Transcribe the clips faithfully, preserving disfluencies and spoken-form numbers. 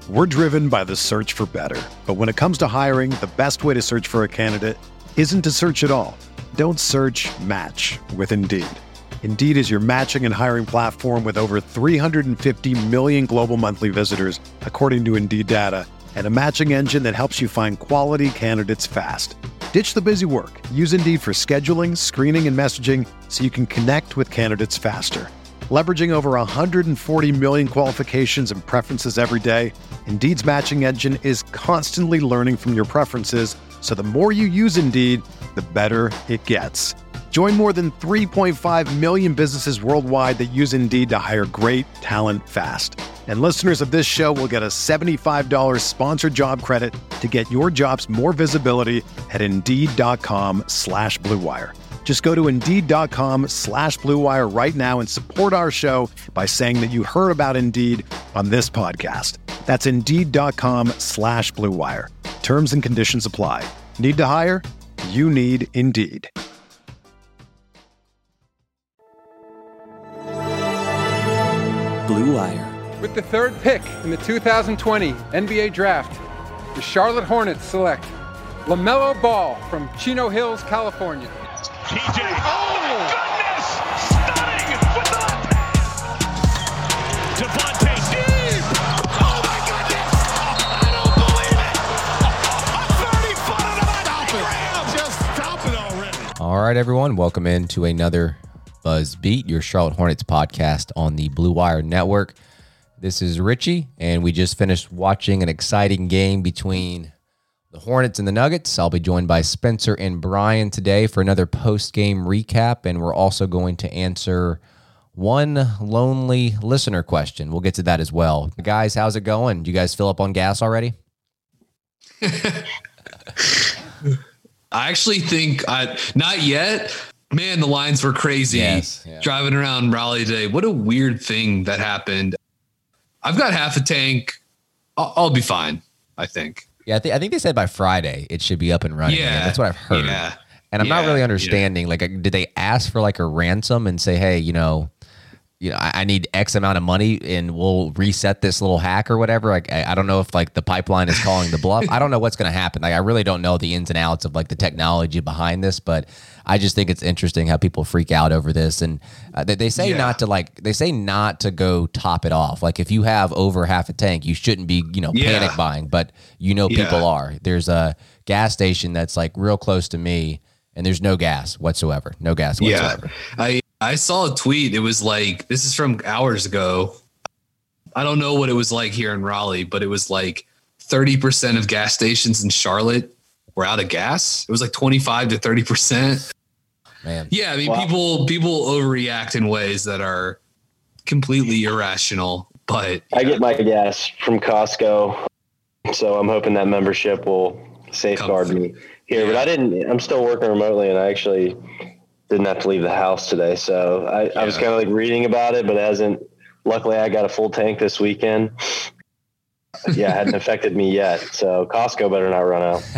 We're driven by the search for better. But when it comes to hiring, the best way to search for a candidate isn't to search at all. Don't search, match with Indeed. Indeed is your matching and hiring platform with over three hundred fifty million global monthly visitors, according to Indeed data, and a matching engine that helps you find quality candidates fast. Ditch the busy work. Use Indeed for scheduling, screening, and messaging so you can connect with candidates faster. Leveraging over one hundred forty million qualifications and preferences every day, Indeed's matching engine is constantly learning from your preferences, so the more you use Indeed, the better it gets. Join more than three point five million businesses worldwide that use Indeed to hire great talent fast. And listeners of this show will get a seventy-five dollars sponsored job credit to get your jobs more visibility at Indeed.com slash Blue Wire. Just go to Indeed.com slash Blue Wire right now and support our show by saying that you heard about Indeed on this podcast. That's Indeed.com slash Blue Wire. Terms and conditions apply. Need to hire? You need Indeed. Blue Wire. With the third pick in the two thousand twenty N B A Draft, the Charlotte Hornets select LaMelo Ball from Chino Hills, California. T J, oh my goodness! Stunning with the left hand! Devontae deep! Oh my goodness! I don't believe it! A thirty-footer to the Just stop it already. All right, everyone. Welcome into another Buzz Beat, your Charlotte Hornets podcast on the Blue Wire Network. This is Richie, and we just finished watching an exciting game between the Hornets and the Nuggets. I'll be joined by Spencer and Brian today for another post-game recap, and we're also going to answer one lonely listener question. We'll get to that as well. Guys, how's it going? Do you guys fill up on gas already? I actually think I not yet. Man, the lines were crazy. Yes, yeah. Driving around Raleigh today. What a weird thing that happened. I've got half a tank. I'll, I'll be fine, I think. Yeah, I, th- I think they said by Friday it should be up and running. Yeah, again. That's what I've heard. Yeah, and I'm yeah, not really understanding. Yeah. Like, did they ask for like a ransom and say, "Hey, you know, you know, I, I need X amount of money and we'll reset this little hack or whatever"? Like, I, I don't know if like the pipeline is calling the bluff. I don't know what's going to happen. Like, I really don't know the ins and outs of like the technology behind this, but I just think it's interesting how people freak out over this. And uh, they, they say Yeah. not to like, they say not to go top it off. Like if you have over half a tank, you shouldn't be, you know, Yeah. panic buying, but you know, people Yeah. are. There's a gas station that's like real close to me and there's no gas whatsoever. No gas whatsoever. Yeah, I I saw a tweet. It was like, this is from hours ago. I don't know what it was like here in Raleigh, but it was like thirty percent of gas stations in Charlotte were out of gas. It was like twenty-five to thirty percent. Man. Yeah, I mean, Wow. people people overreact in ways that are completely irrational. But I get my gas from Costco, so I'm hoping that membership will safeguard Come- me here. But I didn't. I'm still working remotely, and I actually didn't have to leave the house today. So I, I was Yeah. kind of like reading about it, but it hasn't. Luckily, I got a full tank this weekend. Yeah, it hadn't affected me yet. So Costco better not run out.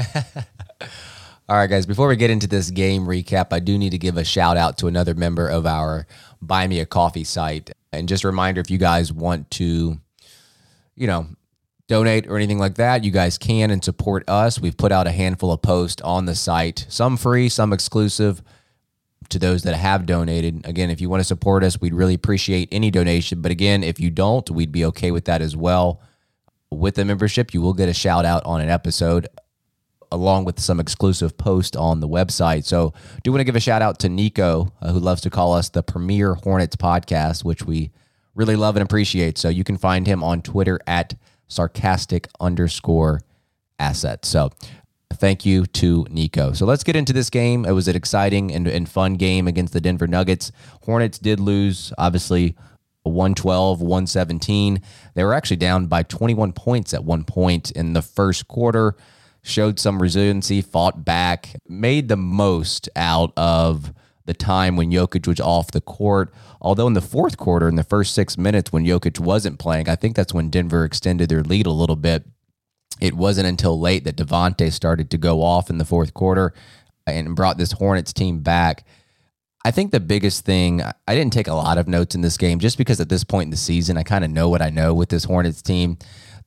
All right, guys, before we get into this game recap, I do need to give a shout out to another member of our Buy Me a Coffee site. And just a reminder, if you guys want to, you know, donate or anything like that, you guys can and support us. We've put out a handful of posts on the site, some free, some exclusive to those that have donated. Again, if you want to support us, we'd really appreciate any donation. But again, if you don't, we'd be okay with that as well. With the membership, you will get a shout out on an episode along with some exclusive post on the website. So do want to give a shout out to Nico, uh, who loves to call us the Premier Hornets Podcast, which we really love and appreciate. So you can find him on Twitter at sarcastic underscore asset. So thank you to Nico. So let's get into this game. It was an exciting and, and fun game against the Denver Nuggets. Hornets did lose, obviously, one twelve, one seventeen. They were actually down by twenty-one points at one point in the first quarter. Showed some resiliency, fought back, made the most out of the time when Jokic was off the court. Although in the fourth quarter, in the first six minutes when Jokic wasn't playing, I think that's when Denver extended their lead a little bit. It wasn't until late that Devontae started to go off in the fourth quarter and brought this Hornets team back. I think the biggest thing, I didn't take a lot of notes in this game just because at this point in the season, I kind of know what I know with this Hornets team.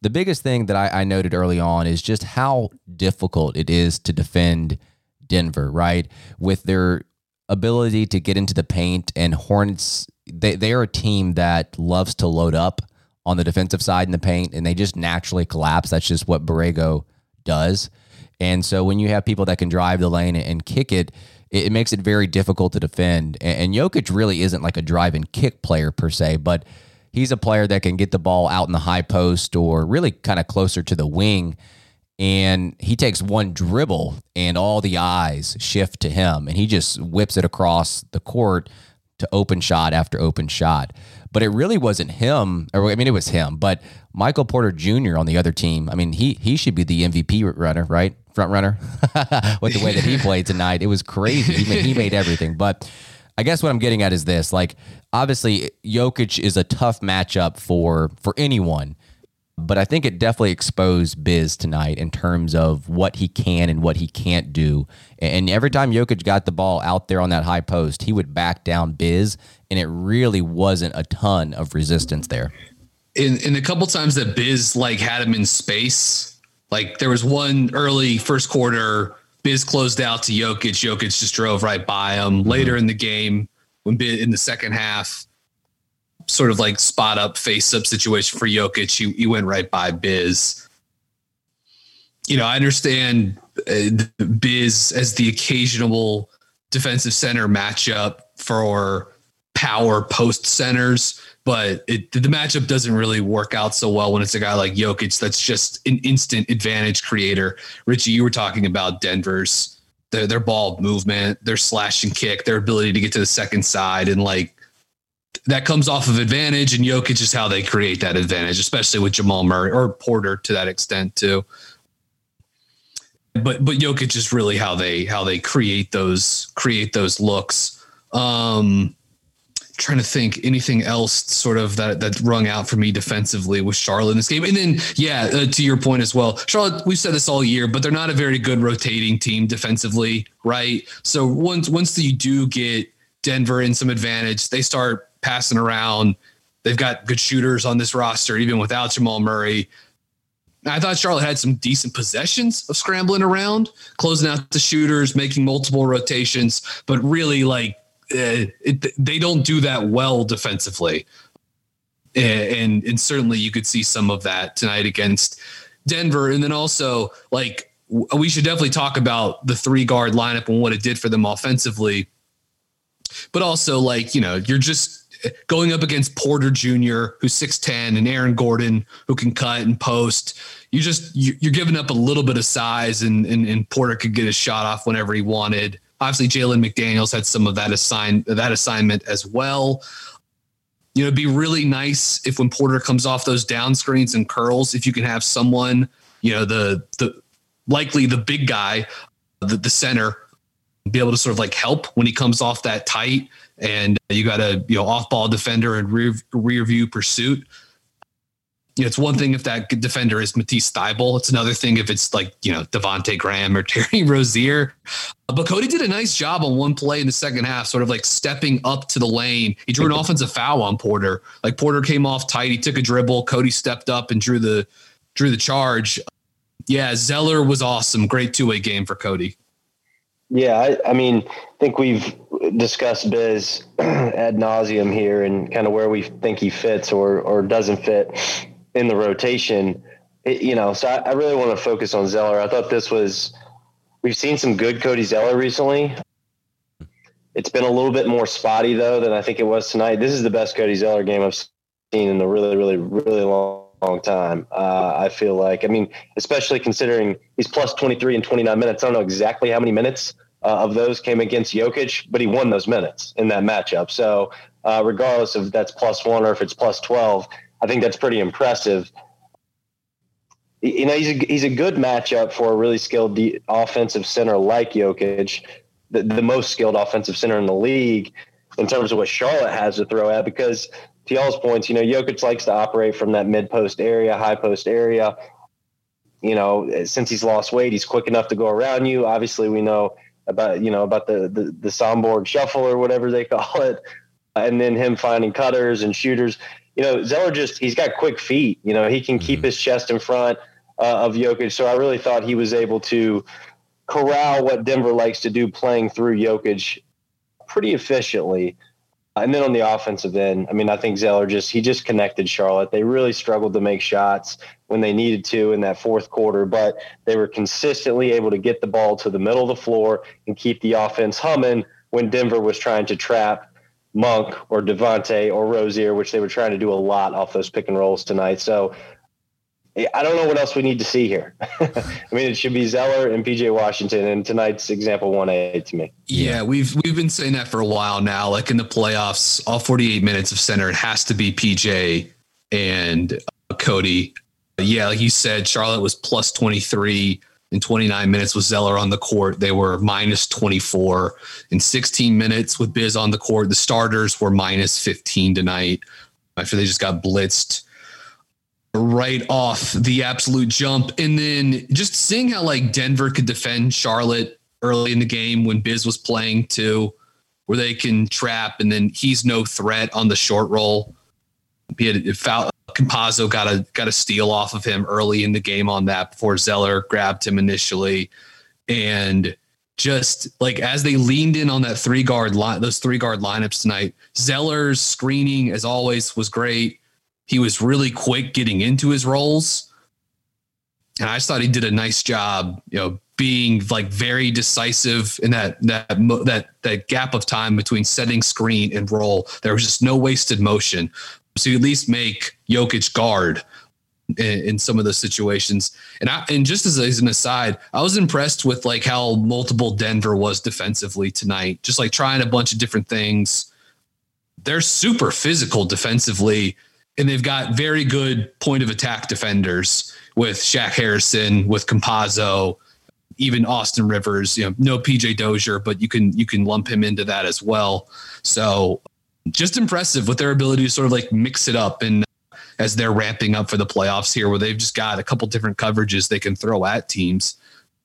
the biggest thing that I, I noted early on is just how difficult it is to defend Denver, right? With their ability to get into the paint, and Hornets, they, they are a team that loves to load up on the defensive side in the paint, and they just naturally collapse. That's just what Borrego does. And so when you have people that can drive the lane and, and kick it, it, it makes it very difficult to defend. And, and Jokic really isn't like a drive and kick player per se, but he's a player that can get the ball out in the high post or really kind of closer to the wing. And he takes one dribble and all the eyes shift to him, and he just whips it across the court to open shot after open shot. But it really wasn't him, or I mean, it was him, but Michael Porter Junior on the other team, I mean, he he should be the M V P runner, right? Front runner with the way that he played tonight. It was crazy. He made, he made everything. But I guess what I'm getting at is this, like, obviously Jokic is a tough matchup for for anyone. But I think it definitely exposed Biz tonight in terms of what he can and what he can't do. And every time Jokic got the ball out there on that high post, he would back down Biz, and it really wasn't a ton of resistance there. In in a couple times that Biz like had him in space, like there was one early first quarter, Biz closed out to Jokic. Jokic just drove right by him. Mm-hmm. Later in the game, when Biz, in the second half, sort of like spot up, face up situation for Jokic, he, he went right by Biz. You know, I understand uh, Biz as the occasional defensive center matchup for power post centers, but it, the matchup doesn't really work out so well when it's a guy like Jokic that's just an instant advantage creator. Richie, you were talking about Denver's their, their ball movement, their slash and kick, their ability to get to the second side, and like that comes off of advantage, and Jokic is how they create that advantage, especially with Jamal Murray or Porter to that extent too. But but Jokic is really how they how they create those create those looks. Um, trying to think anything else sort of that that rung out for me defensively with Charlotte in this game. And then, yeah, uh, to your point as well, Charlotte, we've said this all year, but they're not a very good rotating team defensively, right? So once once you do get Denver in some advantage, they start passing around. They've got good shooters on this roster, even without Jamal Murray. I thought Charlotte had some decent possessions of scrambling around, closing out the shooters, making multiple rotations, but really like uh, it, they don't do that well defensively. And, and certainly you could see some of that tonight against Denver. And then also, like, we should definitely talk about the three guard lineup and what it did for them offensively. But also, like, you know, you're just going up against Porter Junior, who's six ten, and Aaron Gordon, who can cut and post. You just, you're giving up a little bit of size, and, and, and Porter could get his shot off whenever he wanted. Obviously, Jalen McDaniels had some of that assign that assignment as well. You know, it'd be really nice if when Porter comes off those down screens and curls, if you can have someone, you know, the the likely the big guy, the, the center, be able to sort of like help when he comes off that tight, and you got a, you know, off ball defender and rear rear view pursuit. You know, it's one thing if that defender is Matisse Thybulle. It's another thing if it's like, you know, Devontae Graham or Terry Rozier. But Cody did a nice job on one play in the second half, sort of like stepping up to the lane. He drew an offensive foul on Porter. Like Porter came off tight. He took a dribble. Cody stepped up and drew the drew the charge. Yeah, Zeller was awesome. Great two-way game for Cody. Yeah, I, I mean, I think we've discussed Biz ad nauseum here and kind of where we think he fits or or doesn't fit in the rotation. It, you know, so I, I really want to focus on Zeller. I thought this was – we've seen some good Cody Zeller recently. It's been a little bit more spotty, though, than I think it was tonight. This is the best Cody Zeller game I've seen in a really, really, really long, long time, uh, I feel like. I mean, especially considering he's plus twenty-three in twenty-nine minutes. I don't know exactly how many minutes uh, of those came against Jokic, but he won those minutes in that matchup. So uh, regardless if that's plus one or if it's plus twelve, I think that's pretty impressive. You know, he's a, he's a good matchup for a really skilled de- offensive center like Jokic, the, the most skilled offensive center in the league in terms of what Charlotte has to throw at, because to y'all's points, you know, Jokic likes to operate from that mid-post area, high-post area. You know, since he's lost weight, he's quick enough to go around you. Obviously, we know about, you know, about the, the, the Sombord shuffle or whatever they call it, and then him finding cutters and shooters. you know, Zeller just, he's got quick feet. You know, he can keep mm-hmm. his chest in front uh, of Jokic. So I really thought he was able to corral what Denver likes to do, playing through Jokic pretty efficiently. And then on the offensive end, I mean, I think Zeller just, he just connected Charlotte. They really struggled to make shots when they needed to in that fourth quarter, but they were consistently able to get the ball to the middle of the floor and keep the offense humming when Denver was trying to trap Monk or Devontae or Rozier, which they were trying to do a lot off those pick and rolls tonight. So I don't know what else we need to see here. I mean, it should be Zeller and P J Washington, and tonight's example one A to me. Yeah, we've we've been saying that for a while now. Like in the playoffs, all forty-eight minutes of center, it has to be P J and uh, Cody. Yeah, like you said, Charlotte was plus twenty-three in twenty-nine minutes with Zeller on the court. They were minus twenty-four in sixteen minutes with Biz on the court. The starters were minus fifteen tonight after they just got blitzed right off the absolute jump. And then just seeing how like Denver could defend Charlotte early in the game when Biz was playing too, where they can trap and then he's no threat on the short roll. He had it foul. Campazzo got a got a steal off of him early in the game on that before Zeller grabbed him initially. And just like as they leaned in on that three guard line, those three guard lineups tonight, Zeller's screening as always was great. He was really quick getting into his roles. And I just thought he did a nice job, you know, being like very decisive in that, that, that, that gap of time between setting screen and roll. There was just no wasted motion. So you at least make Jokic guard in, in some of those situations. And I, and just as, as an aside, I was impressed with like how multiple Denver was defensively tonight, just like trying a bunch of different things. They're super physical defensively, and they've got very good point of attack defenders with Shaq Harrison, with Campazzo, even Austin Rivers, you know, no P J Dozier, but you can, you can lump him into that as well. So just impressive with their ability to sort of like mix it up. And as they're ramping up for the playoffs here, where they've just got a couple different coverages they can throw at teams.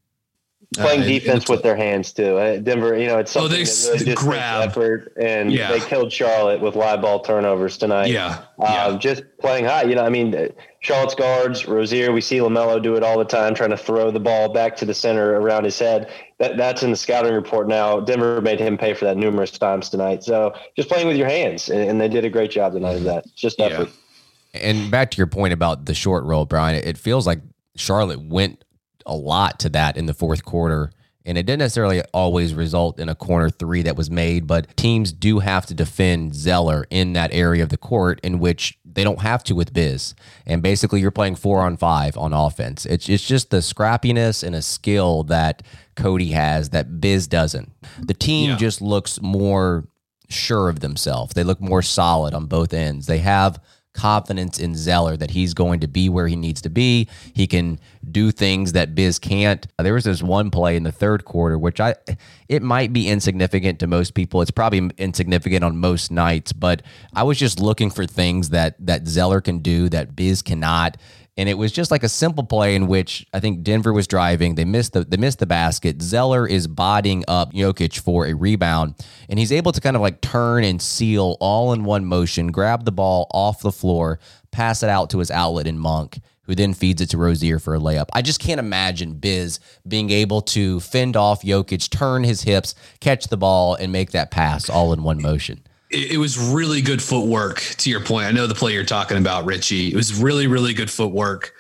Playing uh, defense and, with their hands too. Uh, Denver, you know, it's something oh, they that really just grab effort, and yeah. they killed Charlotte with live ball turnovers tonight. Yeah, uh, yeah. Just playing high. You know, I mean, Charlotte's guards, Rozier, we see LaMelo do it all the time, trying to throw the ball back to the center around his head. That that's in the scouting report now. Denver made him pay for that numerous times tonight. So just playing with your hands, and, and they did a great job tonight of that. It's just effort. Yeah. And back to your point about the short roll, Brian, it feels like Charlotte went a lot to that in the fourth quarter. And it didn't necessarily always result in a corner three that was made, but teams do have to defend Zeller in that area of the court in which they don't have to with Biz. And basically you're playing four on five on offense. It's, it's just the scrappiness and a skill that Cody has that Biz doesn't. The team yeah. just looks more sure of themselves. They look more solid on both ends. They have confidence in Zeller that he's going to be where he needs to be. He can do things that Biz can't. There was this one play in the third quarter, which I, it might be insignificant to most people. It's probably insignificant on most nights, but I was just looking for things that, that Zeller can do that Biz cannot. And it was just like a simple play in which I think Denver was driving. They missed the they missed the basket. Zeller is bodying up Jokic for a rebound, and he's able to kind of like turn and seal all in one motion, grab the ball off the floor, pass it out to his outlet in Monk, who then feeds it to Rozier for a layup. I just can't imagine Biz being able to fend off Jokic, turn his hips, catch the ball, and make that pass all in one motion. It was really good footwork, to your point. I know the play you're talking about, Richie. It was really, really good footwork.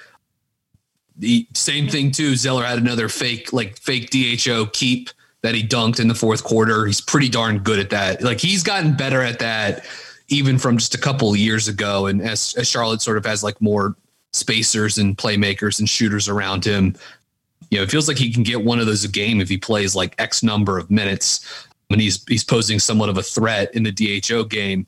The same thing, too. Zeller had another fake, like fake D H O keep that he dunked in the fourth quarter. He's pretty darn good at that. Like he's gotten better at that even from just a couple of years ago. And as, as Charlotte sort of has like more spacers and playmakers and shooters around him, you know, it feels like he can get one of those a game if he plays like X number of minutes. When he's he's posing somewhat of a threat in the D H O game.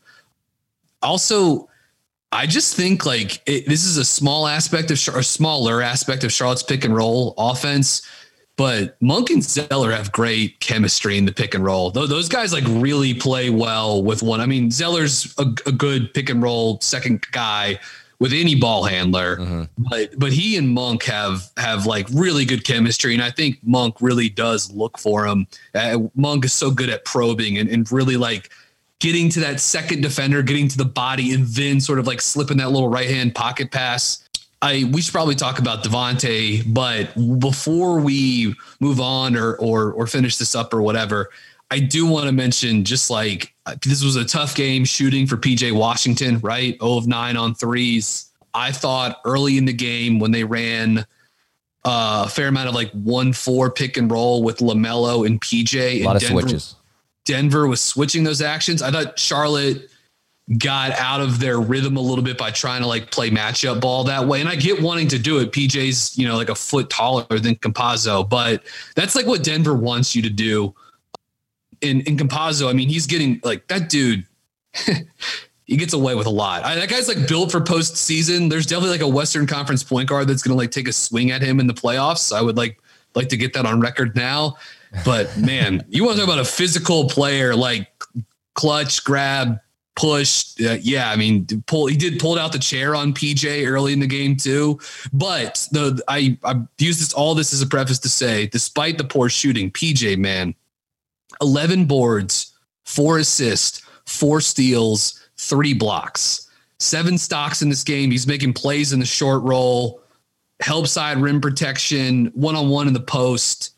Also, I just think like it, this is a small aspect of a smaller aspect of Charlotte's pick and roll offense, but Monk and Zeller have great chemistry in the pick and roll. Those guys like really play well with one. I mean, Zeller's a, a good pick and roll second guy with any ball handler, mm-hmm. but but he and Monk have have like really good chemistry, and I think Monk really does look for him. Uh, Monk is so good at probing and, and really like getting to that second defender, getting to the body, and then sort of like slipping that little right hand pocket pass. I we should probably talk about Devontae, but before we move on or or or finish this up or whatever, I do want to mention just like this was a tough game shooting for P J Washington, right? zero of nine on threes. I thought early in the game when they ran uh, a fair amount of like one four pick and roll with LaMelo and P J. A lot and of Denver, switches. Denver was switching those actions. I thought Charlotte got out of their rhythm a little bit by trying to like play matchup ball that way. And I get wanting to do it. P J's, you know, like a foot taller than Campazzo, but that's like what Denver wants you to do. In, in Campazzo, I mean, he's getting like that dude. He gets away with a lot. I, that guy's like built for postseason. There's definitely like a Western Conference point guard that's going to like take a swing at him in the playoffs. I would like like to get that on record now. But man, you want to talk about a physical player, like clutch, grab, push. Uh, yeah, I mean, pull. He did pull out the chair on P J early in the game too. But the I I use this all this as a preface to say, despite the poor shooting, P J, man, eleven boards, four assists, four steals, three blocks, seven stocks in this game. He's making plays in the short roll, help side rim protection, one-on-one in the post.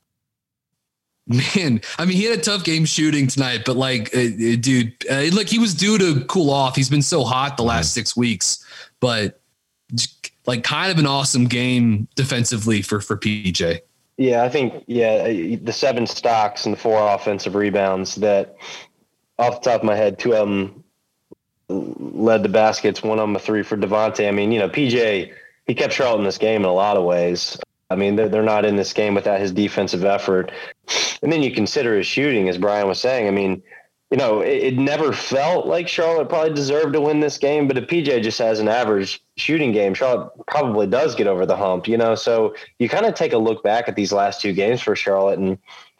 Man, I mean, he had a tough game shooting tonight, but like, uh, dude, uh, like he was due to cool off. He's been so hot the last six weeks, but like kind of an awesome game defensively for, for P J. Yeah, I think, yeah, the seven stocks and the four offensive rebounds that off the top of my head, two of them led to baskets, one of them a three for Devontae. I mean, you know, P J, he kept Charlotte in this game in a lot of ways. I mean, they're, they're not in this game without his defensive effort. And then you consider his shooting, as Brian was saying. I mean, you know, it, it never felt like Charlotte probably deserved to win this game, but if P J just has an average shooting game, Charlotte probably does get over the hump, you know? So you kind of take a look back at these last two games for Charlotte, and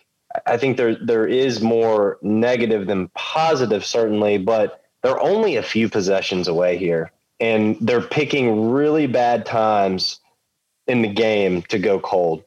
I think there there is more negative than positive, certainly, but they're only a few possessions away here, and they're picking really bad times in the game to go cold.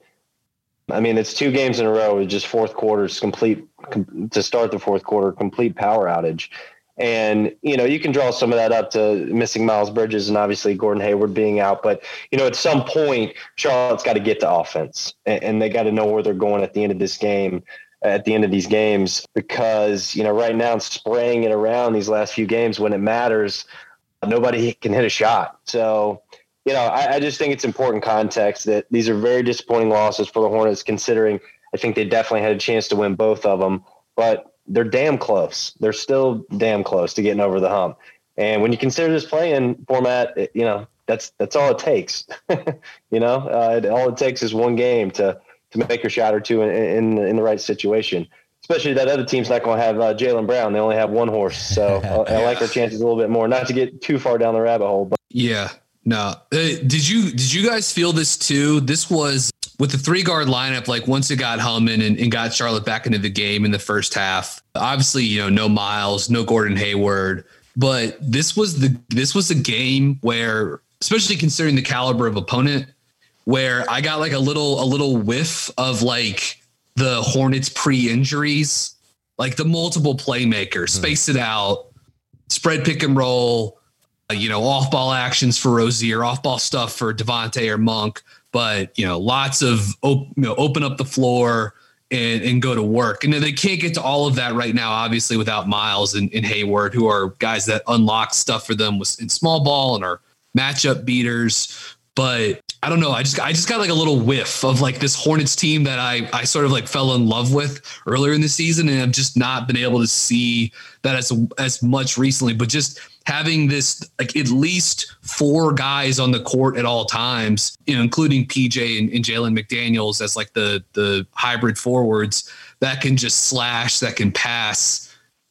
I mean, it's two games in a row with just fourth quarters complete com- to start the fourth quarter, complete power outage. And, you know, you can draw some of that up to missing Miles Bridges and obviously Gordon Hayward being out. But, you know, at some point, Charlotte's got to get to offense, and, and they got to know where they're going at the end of this game. At the end of these games, because, you know, right now it's spraying it around these last few games when it matters, nobody can hit a shot. So, you know, I, I just think it's important context that these are very disappointing losses for the Hornets, considering I think they definitely had a chance to win both of them, but they're damn close. They're still damn close to getting over the hump. And when you consider this play-in format, it, you know, that's, that's all it takes. you know, uh, it, all it takes is one game to, to make a shot or two in, in, in the right situation, especially that other team's not going to have uh, Jaylen Brown. They only have one horse. So I, I like our chances a little bit more, not to get too far down the rabbit hole. But yeah, no. Uh, did you, did you guys feel this too? This was with the three guard lineup. Like once it got humming and, and got Charlotte back into the game in the first half, obviously, you know, no Miles, no Gordon Hayward, but this was the, this was a game where, especially considering the caliber of opponent, where I got like a little, a little whiff of like the Hornets pre-injuries, like the multiple playmakers, space it out, spread pick and roll, uh, you know, off ball actions for Rozier, off ball stuff for Devontae or Monk, but you know, lots of, op- you know, open up the floor and, and go to work. And then they can't get to all of that right now, obviously without Miles and, and Hayward, who are guys that unlock stuff for them in small ball and are matchup beaters. But I don't know. I just I just got like a little whiff of like this Hornets team that I I sort of like fell in love with earlier in the season, and I've just not been able to see that as as much recently. But just having this like at least four guys on the court at all times, you know, including P J and, and Jalen McDaniels as like the the hybrid forwards that can just slash, that can pass,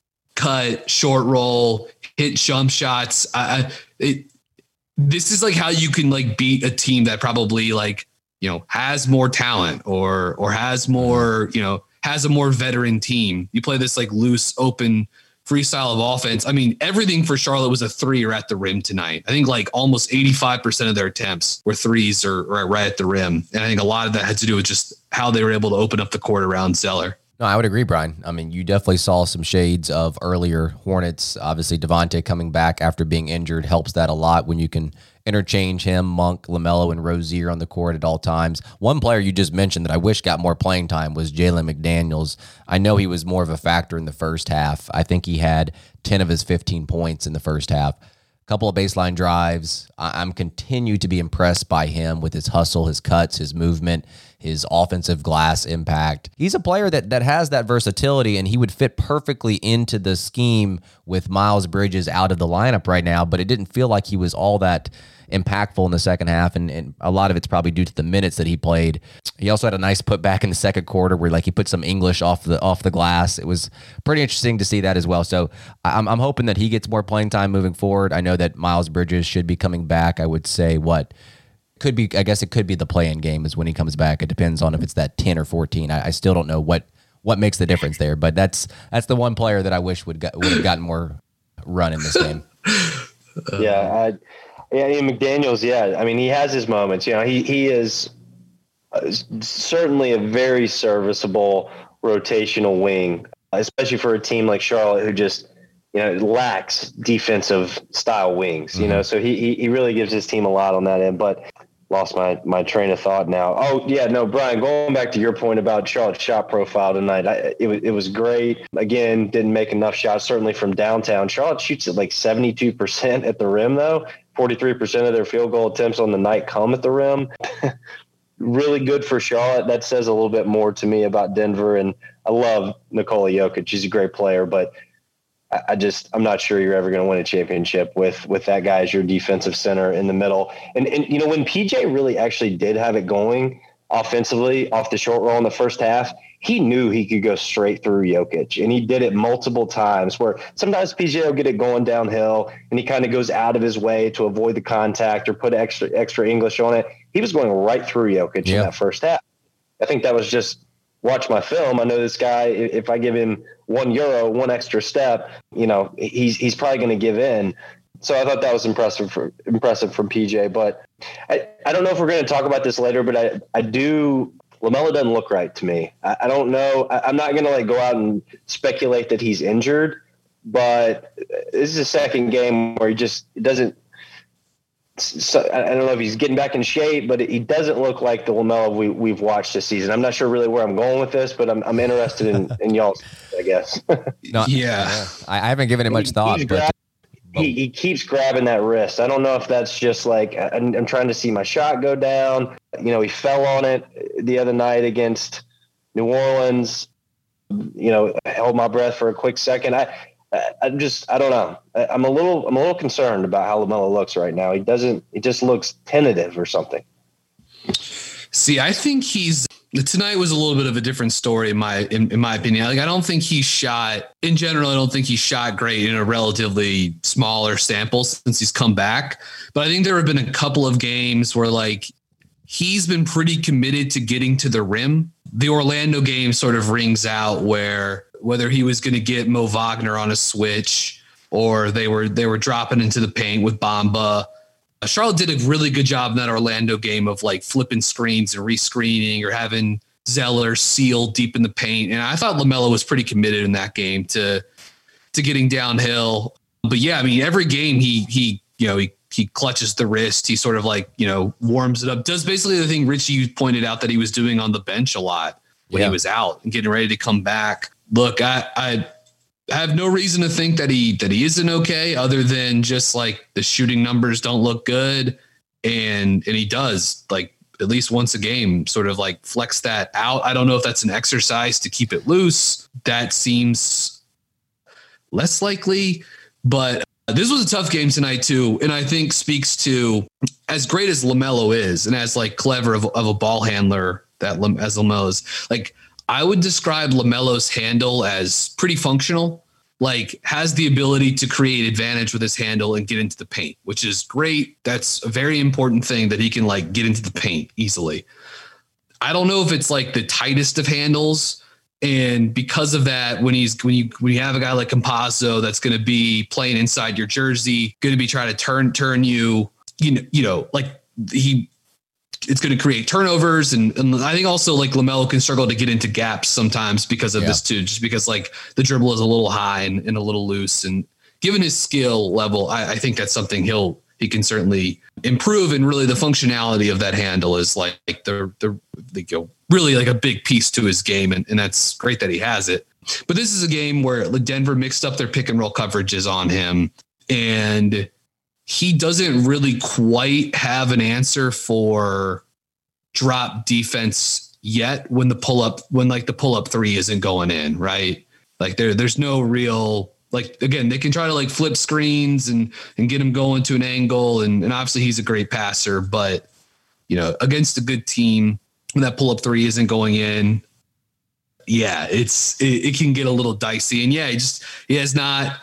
cut, short roll, hit jump shots. I, it, This is like how you can like beat a team that probably like, you know, has more talent or, or has more, you know, has a more veteran team. You play this like loose, open freestyle of offense. I mean, everything for Charlotte was a three or at the rim tonight. I think like almost eighty-five percent of their attempts were threes or, or right at the rim. And I think a lot of that had to do with just how they were able to open up the court around Zeller. No, I would agree, Brian. I mean, you definitely saw some shades of earlier Hornets. Obviously, Devontae coming back after being injured helps that a lot when you can interchange him, Monk, LaMelo, and Rozier on the court at all times. One player you just mentioned that I wish got more playing time was Jalen McDaniels. I know he was more of a factor in the first half. I think he had ten of his fifteen points in the first half. A couple of baseline drives. I'm continue to be impressed by him with his hustle, his cuts, his movement, his offensive glass impact. He's a player that that has that versatility, and he would fit perfectly into the scheme with Miles Bridges out of the lineup right now, but it didn't feel like he was all that impactful in the second half, and, and a lot of it's probably due to the minutes that he played. He also had a nice putback in the second quarter where like he put some English off the off the glass. It was pretty interesting to see that as well. So I'm I'm hoping that he gets more playing time moving forward. I know that Miles Bridges should be coming back. I would say what could be, I guess it could be the play-in game is when he comes back. It depends on if it's that ten or fourteen. I, I still don't know what what makes the difference there, but that's that's the one player that I wish would got, would have gotten more run in this game. Yeah, I. Yeah, Ian McDaniels, yeah. I mean, he has his moments. You know, he, he is certainly a very serviceable rotational wing, especially for a team like Charlotte who just, you know, lacks defensive style wings, mm-hmm. you know. So he, he he really gives his team a lot on that end. But lost my, my train of thought now. Oh, yeah, no, Brian, going back to your point about Charlotte's shot profile tonight, I, it, was, it was great. Again, didn't make enough shots, certainly from downtown. Charlotte shoots at like seventy-two percent at the rim, though. forty-three percent of their field goal attempts on the night come at the rim. Really good for Charlotte. That says a little bit more to me about Denver. And I love Nikola Jokic. He's a great player, but I just, I'm not sure you're ever going to win a championship with, with that guy as your defensive center in the middle. And, and, you know, when P J really actually did have it going offensively off the short roll in the first half, he knew he could go straight through Jokic, and he did it multiple times where sometimes P J will get it going downhill and he kind of goes out of his way to avoid the contact or put extra, extra English on it. He was going right through Jokic yeah. in that first half. I think that was just, watch my film. I know this guy, if I give him one euro, one extra step, you know, he's, he's probably going to give in. So I thought that was impressive for, impressive from P J, but I, I don't know if we're going to talk about this later, but I, I do, LaMelo doesn't look right to me. I, I don't know. I, I'm not going to like go out and speculate that he's injured, but this is a second game where he just it doesn't, so I don't know if he's getting back in shape, but he doesn't look like the LaMelo we, we've watched this season. I'm not sure really where I'm going with this, but I'm I'm interested in, in y'all's, I guess. No, yeah. I, I haven't given it much he, thought, but grab, he, he keeps grabbing that wrist. I don't know if that's just like, I'm, I'm trying to see my shot go down. You know, he fell on it the other night against New Orleans, you know, held my breath for a quick second. I, I'm just, I don't know. I'm a little, I'm a little concerned about how LaMelo looks right now. He doesn't, he just looks tentative or something. See, I think he's, tonight was a little bit of a different story in my, in, in my opinion. Like, I don't think he shot in general. I don't think he shot great in a relatively smaller sample since he's come back. But I think there have been a couple of games where like he's been pretty committed to getting to the rim. The Orlando game sort of rings out where whether he was going to get Mo Wagner on a switch or they were they were dropping into the paint with Bamba. Uh, Charlotte did a really good job in that Orlando game of like flipping screens and rescreening or having Zeller seal deep in the paint. And I thought LaMelo was pretty committed in that game to to getting downhill. But yeah, I mean, every game he he you know he he clutches the wrist. He sort of like you know warms it up. Does basically the thing Richie pointed out that he was doing on the bench a lot when yeah. he was out and getting ready to come back. Look, I, I have no reason to think that he that he isn't okay, other than just like the shooting numbers don't look good, and and he does like at least once a game sort of like flex that out. I don't know if that's an exercise to keep it loose. That seems less likely, but this was a tough game tonight too, and I think speaks to as great as LaMelo is, and as like clever of, of a ball handler that as LaMelo is, like. I would describe LaMelo's handle as pretty functional, like has the ability to create advantage with his handle and get into the paint, which is great. That's a very important thing that he can like get into the paint easily. I don't know if it's like the tightest of handles. And because of that, when he's when you when you have a guy like Campazzo that's going to be playing inside your jersey, going to be trying to turn turn you, you know, you know, like he it's going to create turnovers. And, and I think also like LaMelo can struggle to get into gaps sometimes because of yeah. this too, just because like the dribble is a little high and, and a little loose. And given his skill level, I, I think that's something he'll, he can certainly improve. And really the functionality of that handle is like, like they're, they're, they go really like a big piece to his game. And, and that's great that he has it. But this is a game where Denver mixed up their pick and roll coverages on him, and he doesn't really quite have an answer for drop defense yet when the pull up, when like the pull up three isn't going in, right? Like there, there's no real, like, again, they can try to like flip screens and, and get him going to an angle. And, and obviously he's a great passer, but you know, against a good team, when that pull up three isn't going in, yeah, it's, it, it can get a little dicey. And yeah, he just, he has not,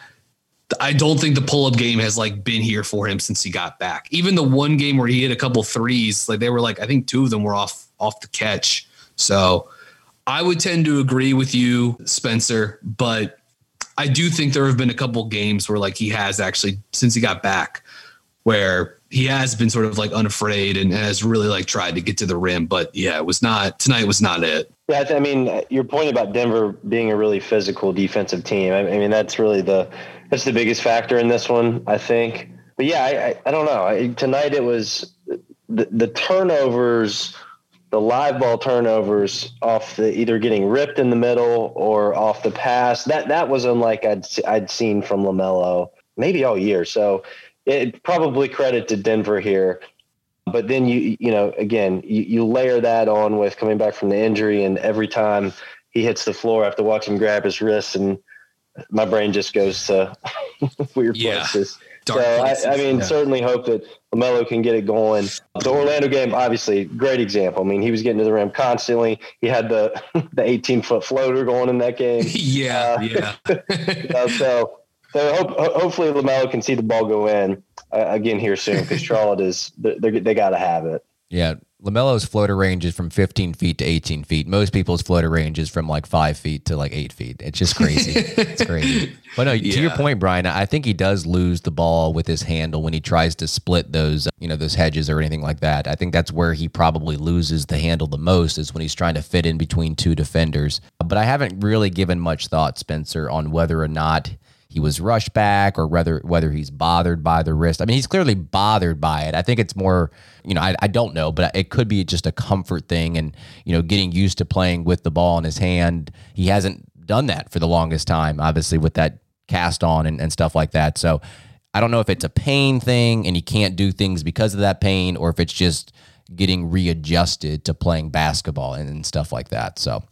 I don't think the pull-up game has like been here for him since he got back. Even the one game where he hit a couple threes, like they were like, I think two of them were off, off the catch. So I would tend to agree with you, Spencer, but I do think there have been a couple games where like he has actually, since he got back, where he has been sort of like unafraid and has really like tried to get to the rim. But yeah, it was not, tonight was not it. Yeah, I mean, your point about Denver being a really physical defensive team, I mean, that's really the that's the biggest factor in this one, I think. But yeah, I, I, I don't know. I, tonight it was the, the turnovers, the live ball turnovers off the either getting ripped in the middle or off the pass. That that was unlike I'd I'd seen from LaMelo maybe all year. So it probably credit to Denver here. But then you, you know, again, you, you layer that on with coming back from the injury, and every time he hits the floor, I have to watch him grab his wrists, and my brain just goes to weird yeah. places. Dark so places. I, I mean, yeah. certainly hope that LaMelo can get it going. The Orlando game, obviously, great example. I mean, he was getting to the rim constantly. He had the the eighteen foot floater going in that game. yeah, uh, yeah. uh, so. So hope, hopefully LaMelo can see the ball go in uh, again here soon, because Charlotte is they they got to have it. Yeah, LaMelo's floater range is from fifteen feet to eighteen feet. Most people's floater range is from like five feet to like eight feet. It's just crazy. It's crazy. But no, yeah. to your point, Brian, I think he does lose the ball with his handle when he tries to split those, you know, those hedges or anything like that. I think that's where he probably loses the handle the most, is when he's trying to fit in between two defenders. But I haven't really given much thought, Spencer, on whether or not he was rushed back or whether whether he's bothered by the wrist. I mean, he's clearly bothered by it. I think it's more, you know, I, I don't know, but it could be just a comfort thing and, you know, getting used to playing with the ball in his hand. He hasn't done that for the longest time, obviously, with that cast on and, and stuff like that. So I don't know if it's a pain thing and he can't do things because of that pain, or if it's just getting readjusted to playing basketball and, and stuff like that. So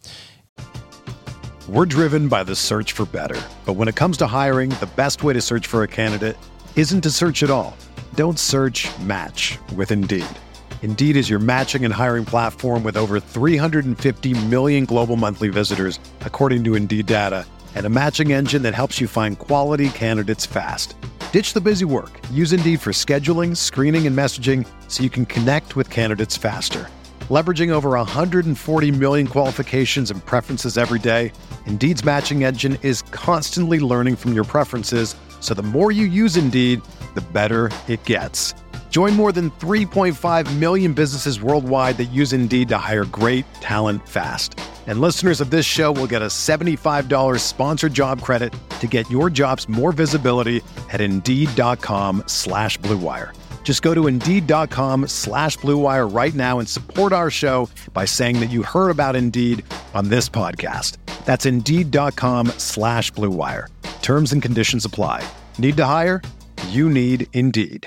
we're driven by the search for better. But when it comes to hiring, the best way to search for a candidate isn't to search at all. Don't search, match with Indeed. Indeed is your matching and hiring platform with over three hundred fifty million global monthly visitors, according to Indeed data, and a matching engine that helps you find quality candidates fast. Ditch the busy work. Use Indeed for scheduling, screening, and messaging so you can connect with candidates faster. Leveraging over one hundred forty million qualifications and preferences every day, Indeed's matching engine is constantly learning from your preferences, so the more you use Indeed, the better it gets. Join more than three point five million businesses worldwide that use Indeed to hire great talent fast. And listeners of this show will get a seventy-five dollars sponsored job credit to get your jobs more visibility at Indeed.com slash Blue Wire. Just go to Indeed.com slash Blue Wire right now and support our show by saying that you heard about Indeed on this podcast. That's Indeed.com slash Blue Wire. Terms and conditions apply. Need to hire? You need Indeed.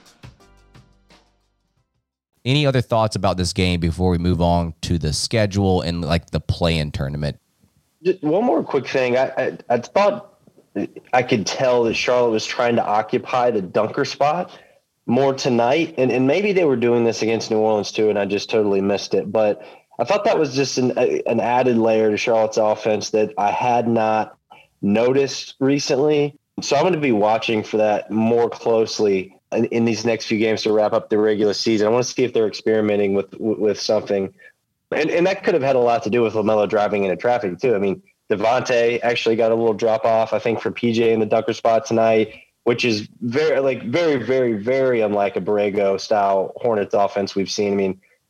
Any other thoughts about this game before we move on to the schedule and like the play-in tournament? Just one more quick thing. I, I, I thought I could tell that Charlotte was trying to occupy the dunker spot more tonight, and, and maybe they were doing this against New Orleans too, and I just totally missed it. But I thought that was just an an added layer to Charlotte's offense that I had not noticed recently. So I'm going to be watching for that more closely in, in these next few games to wrap up the regular season. I want to see if they're experimenting with with something, and and that could have had a lot to do with LaMelo driving into traffic too. I mean, Devontae actually got a little drop off, I think, for P J in the dunker spot tonight, which is very, like, very, very, very unlike a Borrego style Hornets offense we've seen. I mean,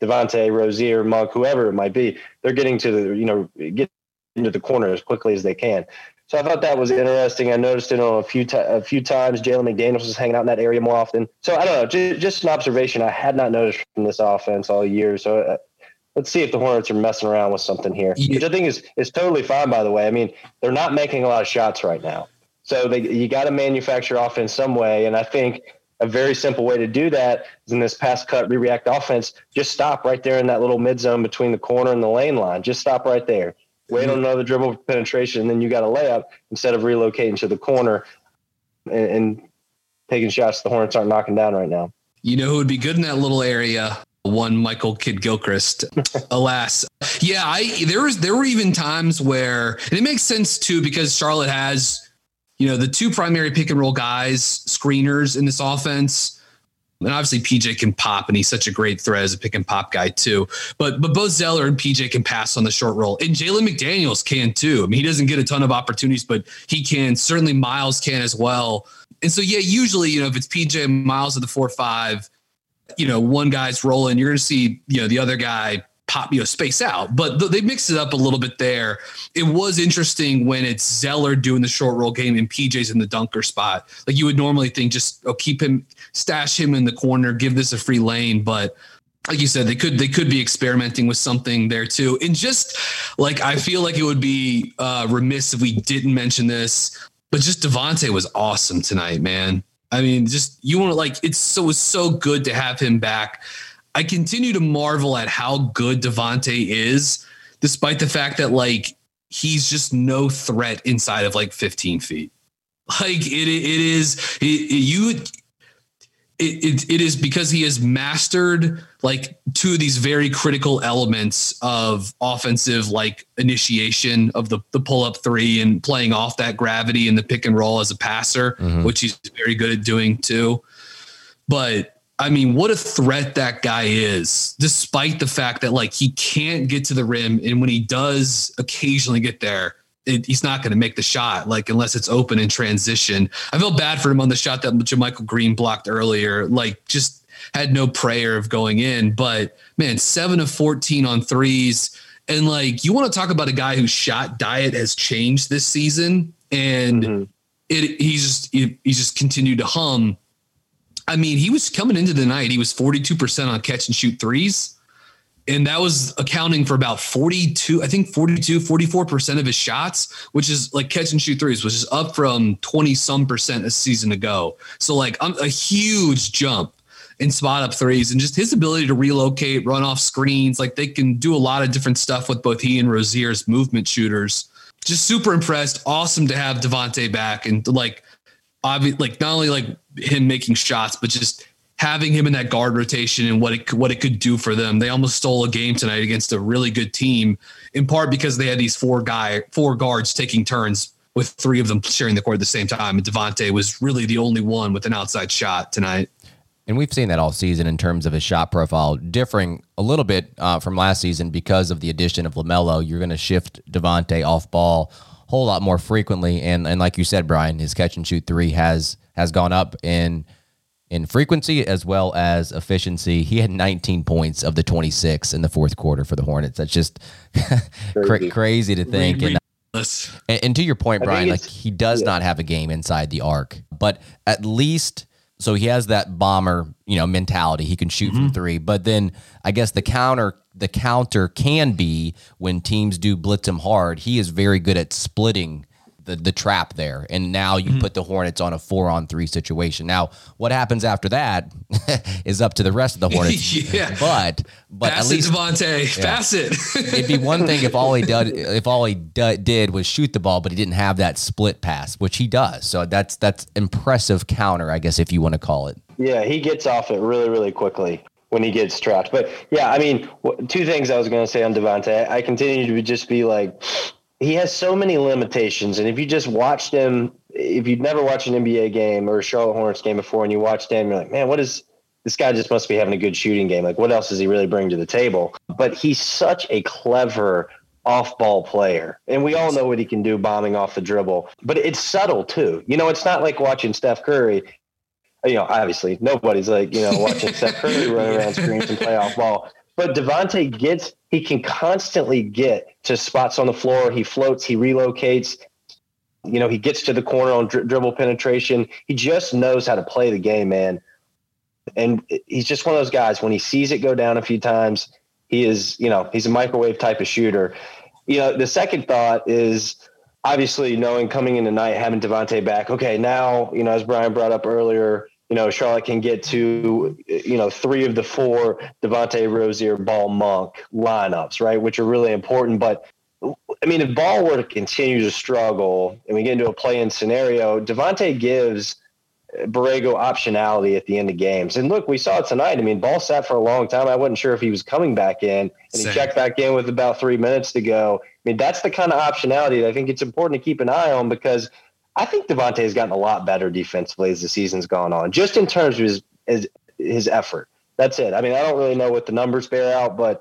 Devontae, Rozier, Monk, whoever it might be, they're getting to the, you know, get into the corner as quickly as they can. So I thought that was interesting. I noticed it on a few t- a few times. Jalen McDaniels was hanging out in that area more often. So I don't know, just, just an observation I had not noticed from this offense all year. So uh, let's see if the Hornets are messing around with something here, yeah. which I think is, is totally fine, by the way. I mean, they're not making a lot of shots right now. So they, you got to manufacture offense some way. And I think a very simple way to do that is in this pass cut, re-react offense, just stop right there in that little mid zone between the corner and the lane line. Just stop right there. Wait on another dribble penetration, and then you got a layup instead of relocating to the corner and, and taking shots the Hornets aren't knocking down right now. You know who would be good in that little area? One Michael Kidd-Gilchrist. Alas. Yeah, I there was there were even times where, and it makes sense too, because Charlotte has, you know, the two primary pick and roll guys, screeners in this offense. And obviously P J can pop, and he's such a great threat as a pick and pop guy too. But but both Zeller and P J can pass on the short roll, and Jalen McDaniels can too. I mean, he doesn't get a ton of opportunities, but he can. Certainly Miles can as well. And so yeah, usually, you know, if it's P J and Miles at the four five, you know, one guy's rolling, you're going to see, you know, the other guy pop, you know, space out. But th- they mixed it up a little bit there. It was interesting when it's Zeller doing the short roll game and P J's in the dunker spot. Like you would normally think, just oh, keep him, stash him in the corner, give this a free lane. But like you said, they could they could be experimenting with something there too. And just like, I feel like it would be uh, remiss if we didn't mention this, but just Devontae was awesome tonight, man. I mean, just you want to like, it's so it was so good to have him back. I continue to marvel at how good Devontae is, despite the fact that like he's just no threat inside of like fifteen feet. Like it, it is it, it, you. It, it it is because he has mastered like two of these very critical elements of offensive like initiation of the the pull up three and playing off that gravity and the pick and roll as a passer, mm-hmm. which he's very good at doing too. But I mean, what a threat that guy is, despite the fact that like he can't get to the rim. And when he does occasionally get there, it, he's not going to make the shot, like unless it's open in transition. I felt bad for him on the shot that JaMychal Green blocked earlier, like just had no prayer of going in. But man, seven of fourteen on threes. And like, you want to talk about a guy whose shot diet has changed this season. And mm-hmm. it, he's just, he, he's just continued to hum. I mean, he was coming into the night, he was forty-two percent on catch and shoot threes. And that was accounting for about forty-two, I think forty-two, forty-four percent of his shots, which is like catch and shoot threes, which is up from twenty some percent a season ago. So like um, a huge jump in spot up threes, and just his ability to relocate, run off screens. Like they can do a lot of different stuff with both he and Rozier's movement shooters. Just super impressed. Awesome to have Devontae back. And like, obviously, like not only like him making shots, but just having him in that guard rotation and what it what it could do for them. They almost stole a game tonight against a really good team, in part because they had these four guy four guards taking turns, with three of them sharing the court at the same time. And Devontae was really the only one with an outside shot tonight. And we've seen that all season in terms of his shot profile, differing a little bit uh, from last season because of the addition of LaMelo. You're going to shift Devontae off ball a whole lot more frequently. And and like you said, Brian, his catch and shoot three has has gone up in in frequency as well as efficiency. He had nineteen points of the twenty-six in the fourth quarter for the Hornets. That's just crazy. crazy to think. And, and, and to your point, Brian, like he does yeah. not have a game inside the arc, but at least so he has that bomber, you know, mentality. He can shoot mm-hmm. from three, but then I guess the counter the counter can be when teams do blitz him hard. He is very good at splitting the the trap there, and now you mm-hmm. put the Hornets on a four on three situation. Now, what happens after that is up to the rest of the Hornets. yeah. But but pass at least it, Devontae, yeah. pass it. It'd be one thing if all he did if all he d- did was shoot the ball, but he didn't have that split pass, which he does. So that's that's impressive counter, I guess, if you want to call it. Yeah, he gets off it really really quickly when he gets trapped. But yeah, I mean, two things I was going to say on Devontae. I continue to just be like, he has so many limitations. And if you just watched him, if you'd never watched an N B A game or a Charlotte Hornets game before and you watched him, you're like, man, what is this guy just must be having a good shooting game. Like, what else does he really bring to the table? But he's such a clever off-ball player. And we all know what he can do bombing off the dribble. But it's subtle, too. You know, it's not like watching Steph Curry. You know, obviously, nobody's like, you know, watching Steph Curry run around screens and play off ball. but Devontae gets, he can constantly get to spots on the floor. He floats, he relocates, you know, he gets to the corner on dri- dribble penetration. He just knows how to play the game, man. And he's just one of those guys, when he sees it go down a few times, he is, you know, he's a microwave type of shooter. You know, the second thought is obviously knowing coming in tonight, having Devontae back. Okay, now, you know, as Brian brought up earlier, you know, Charlotte can get to, you know, three of the four Devontae, Rozier, Ball, Monk lineups, right, which are really important. But, I mean, if Ball were to continue to struggle and we get into a play-in scenario, Devontae gives Borrego optionality at the end of games. And look, we saw it tonight. I mean, Ball sat for a long time. I wasn't sure if he was coming back in, and Same. he checked back in with about three minutes to go. I mean, that's the kind of optionality that I think it's important to keep an eye on, because I think Devontae has gotten a lot better defensively as the season's gone on, just in terms of his, his, his effort. That's it. I mean, I don't really know what the numbers bear out, but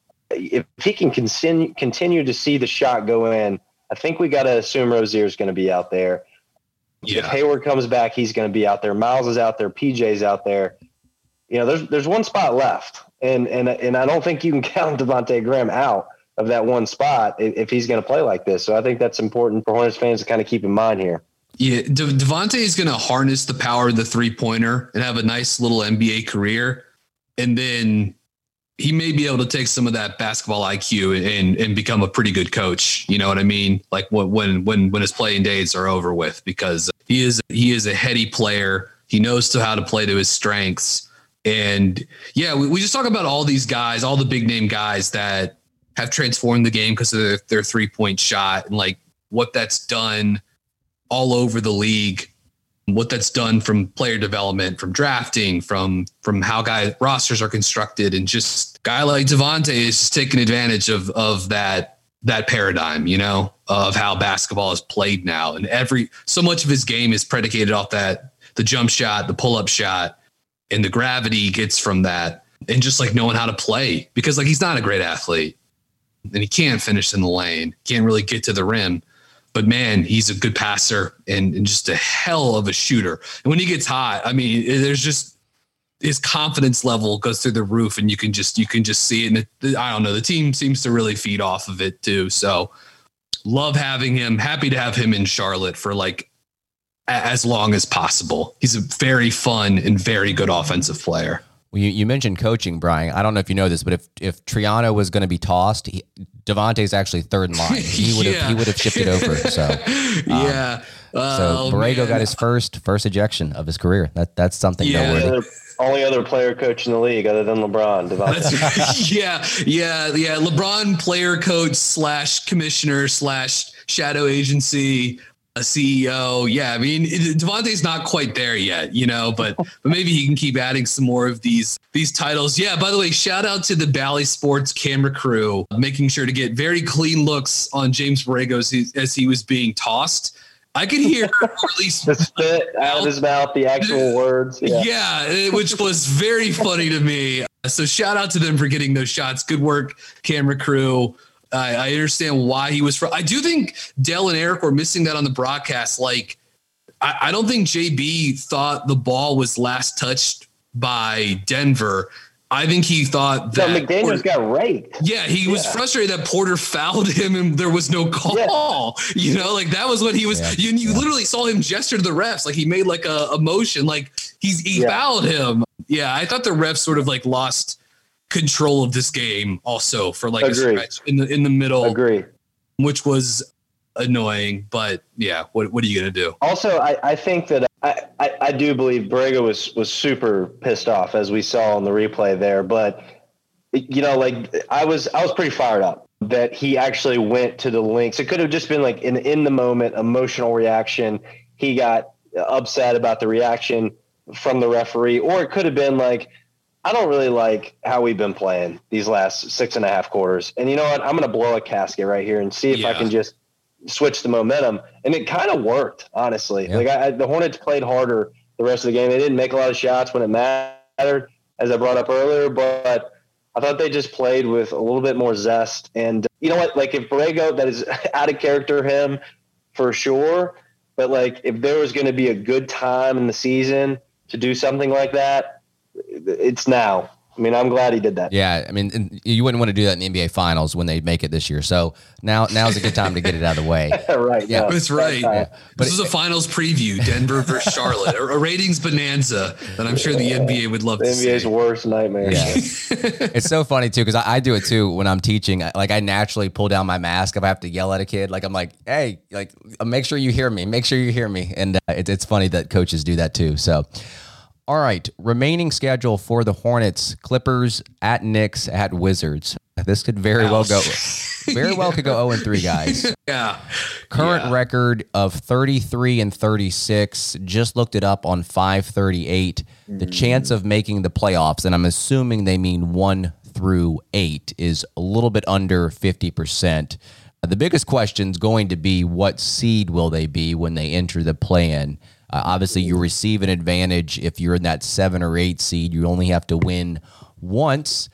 if he can continue, continue to see the shot go in, I think we got to assume Rozier is going to be out there. Yeah. If Hayward comes back, he's going to be out there. Miles is out there. P J's out there. You know, there's there's one spot left, and and and I don't think you can count Devontae Graham out of that one spot if, if he's going to play like this. So I think that's important for Hornets fans to kind of keep in mind here. Yeah, De- Devontae is going to harness the power of the three-pointer and have a nice little N B A career, and then he may be able to take some of that basketball I Q and and become a pretty good coach. You know what I mean? Like when when when when his playing days are over with, because he is he is a heady player. He knows to how to play to his strengths. And yeah, we, we just talk about all these guys, all the big name guys that have transformed the game because of their, their three point shot, and like what that's done all over the league. What that's done from player development, from drafting, from from how guy rosters are constructed, and just a guy like Devontae is just taking advantage of of that that paradigm, you know, of how basketball is played now. And every so much of his game is predicated off that, the jump shot, the pull up shot, and the gravity he gets from that, and just like knowing how to play, because like he's not a great athlete and he can't finish in the lane, can't really get to the rim. But man, he's a good passer and, and just a hell of a shooter. And when he gets hot, I mean, there's just his confidence level goes through the roof, and you can just you can just see it. And it, I don't know, the team seems to really feed off of it too. So love having him. Happy to have him in Charlotte for like a, as long as possible. He's a very fun and very good offensive player. Well, you, you mentioned coaching, Brian. I don't know if you know this, but if if Triano was going to be tossed, he, Devontae's actually third in line. He would have Yeah. he would have shifted over. So um, yeah. so Oh, Borrego man. got his first first ejection of his career. That that's something Yeah. noteworthy. Only other, only other player coach in the league other than LeBron, Devontae. That's, yeah, yeah, yeah. LeBron, player coach slash commissioner slash shadow agency, a C E O. Yeah, I mean, it, Devontae's not quite there yet, you know, but but maybe he can keep adding some more of these these titles. Yeah. By the way, shout out to the Bally Sports camera crew, making sure to get very clean looks on James Borrego as he, as he was being tossed. I could hear, or at least The spit out of his mouth, the actual words. Yeah. yeah, which was very funny to me. So shout out to them for getting those shots. Good work, camera crew. I, I understand why he was. Fr- I do think Dell and Eric were missing that on the broadcast. Like, I, I don't think J B thought the ball was last touched by Denver. I think he thought So that McDaniels got raked. yeah, he was Yeah. frustrated that Porter fouled him and there was no call. You know, like that was what he was. Yeah. You, you literally saw him gesture to the refs, like he made like a, a motion, like he's he Yeah. fouled him. Yeah, I thought the refs sort of like lost control of this game also for like Agree. a stretch in the in the middle, Agree. which was annoying. But yeah, what what are you gonna do? Also, I, I think that I, I, I do believe Borrego was, was super pissed off, as we saw on the replay there. But, you know, like I was I was pretty fired up that he actually went to the links. It could have just been like an in the moment emotional reaction. He got upset about the reaction from the referee, or it could have been like, I don't really like how we've been playing these last six and a half quarters. And you know what? I'm going to blow a casket right here and see if I Yeah. can just switch the momentum. And it kind of worked, honestly. Yeah. Like I, I, the Hornets played harder the rest of the game. They didn't make a lot of shots when it mattered, as I brought up earlier, but I thought they just played with a little bit more zest. And you know what? Like if Borrego, that is out of character him for sure. But like if there was going to be a good time in the season to do something like that, it's now. I mean, I'm glad he did that. Yeah, I mean, and you wouldn't want to do that in the N B A Finals when they make it this year. So now, now's a good time to get it out of the way. Right. Yeah, no, That's right. Yeah. This is a finals preview, Denver versus Charlotte, a, a ratings bonanza that I'm sure the N B A would love The to N B A's see. worst nightmare. Yeah. It's so funny too because I, I do it too when I'm teaching. Like I naturally pull down my mask if I have to yell at a kid. Like I'm like, hey, like make sure you hear me. Make sure you hear me. And uh, it, it's funny that coaches do that too. So. All right, remaining schedule for the Hornets: Clippers at Knicks at Wizards. This could very well go, very well could go zero and three, guys. Yeah. Current Yeah. record of thirty-three and thirty-six. Just looked it up on five thirty-eight. The chance of making the playoffs, and I'm assuming they mean one through eight, is a little bit under fifty percent. The biggest question is going to be what seed will they be when they enter the play-in. Uh, obviously, you receive an advantage if you're in that seven or eight seed. You only have to win once.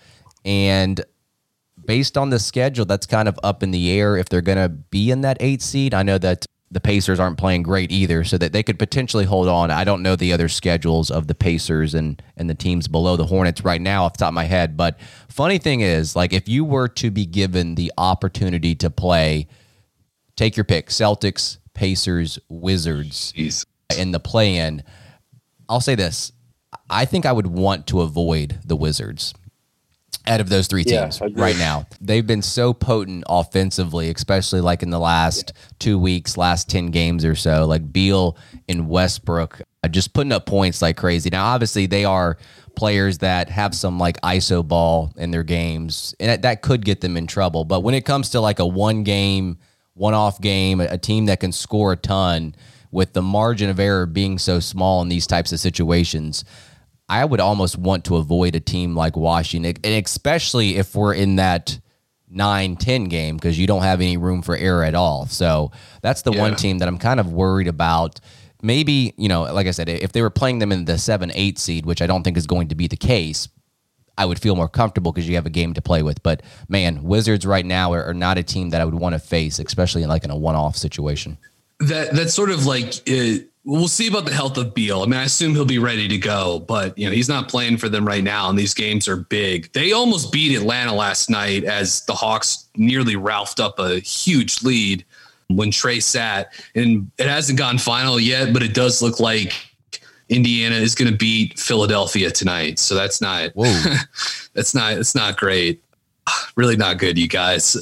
And based on the schedule, that's kind of up in the air if they're going to be in that eight seed. I know that the Pacers aren't playing great either, so that they could potentially hold on. I don't know the other schedules of the Pacers and, and the teams below the Hornets right now off the top of my head. But funny thing is, like if you were to be given the opportunity to play, take your pick, Celtics, Pacers, Wizards. Jeez. In the play-in, I'll say this. I think I would want to avoid the Wizards out of those three Yeah, teams agreed. right now. They've been so potent offensively, especially like in the last two weeks, last ten games or so. Like Beal and Westbrook uh, just putting up points like crazy. Now, obviously, they are players that have some like I S O ball in their games, and that, that could get them in trouble. But when it comes to like a one-game, one-off game, a, a team that can score a ton, with the margin of error being so small in these types of situations, I would almost want to avoid a team like Washington, and especially if we're in that nine ten game because you don't have any room for error at all. So that's the Yeah. one team that I'm kind of worried about. Maybe, you know, like I said, if they were playing them in the seven eight seed, which I don't think is going to be the case, I would feel more comfortable because you have a game to play with. But, man, Wizards right now are, are not a team that I would want to face, especially in like in a one-off situation. That that's sort of like uh, we'll see about the health of Beal. I mean, I assume he'll be ready to go, but you know he's not playing for them right now, and these games are big. They almost beat Atlanta last night as the Hawks nearly ralphed up a huge lead when Trey sat, and it hasn't gone final yet, but it does look like Indiana is going to beat Philadelphia tonight. So that's not Whoa. that's not it's not great. Really not good, you guys.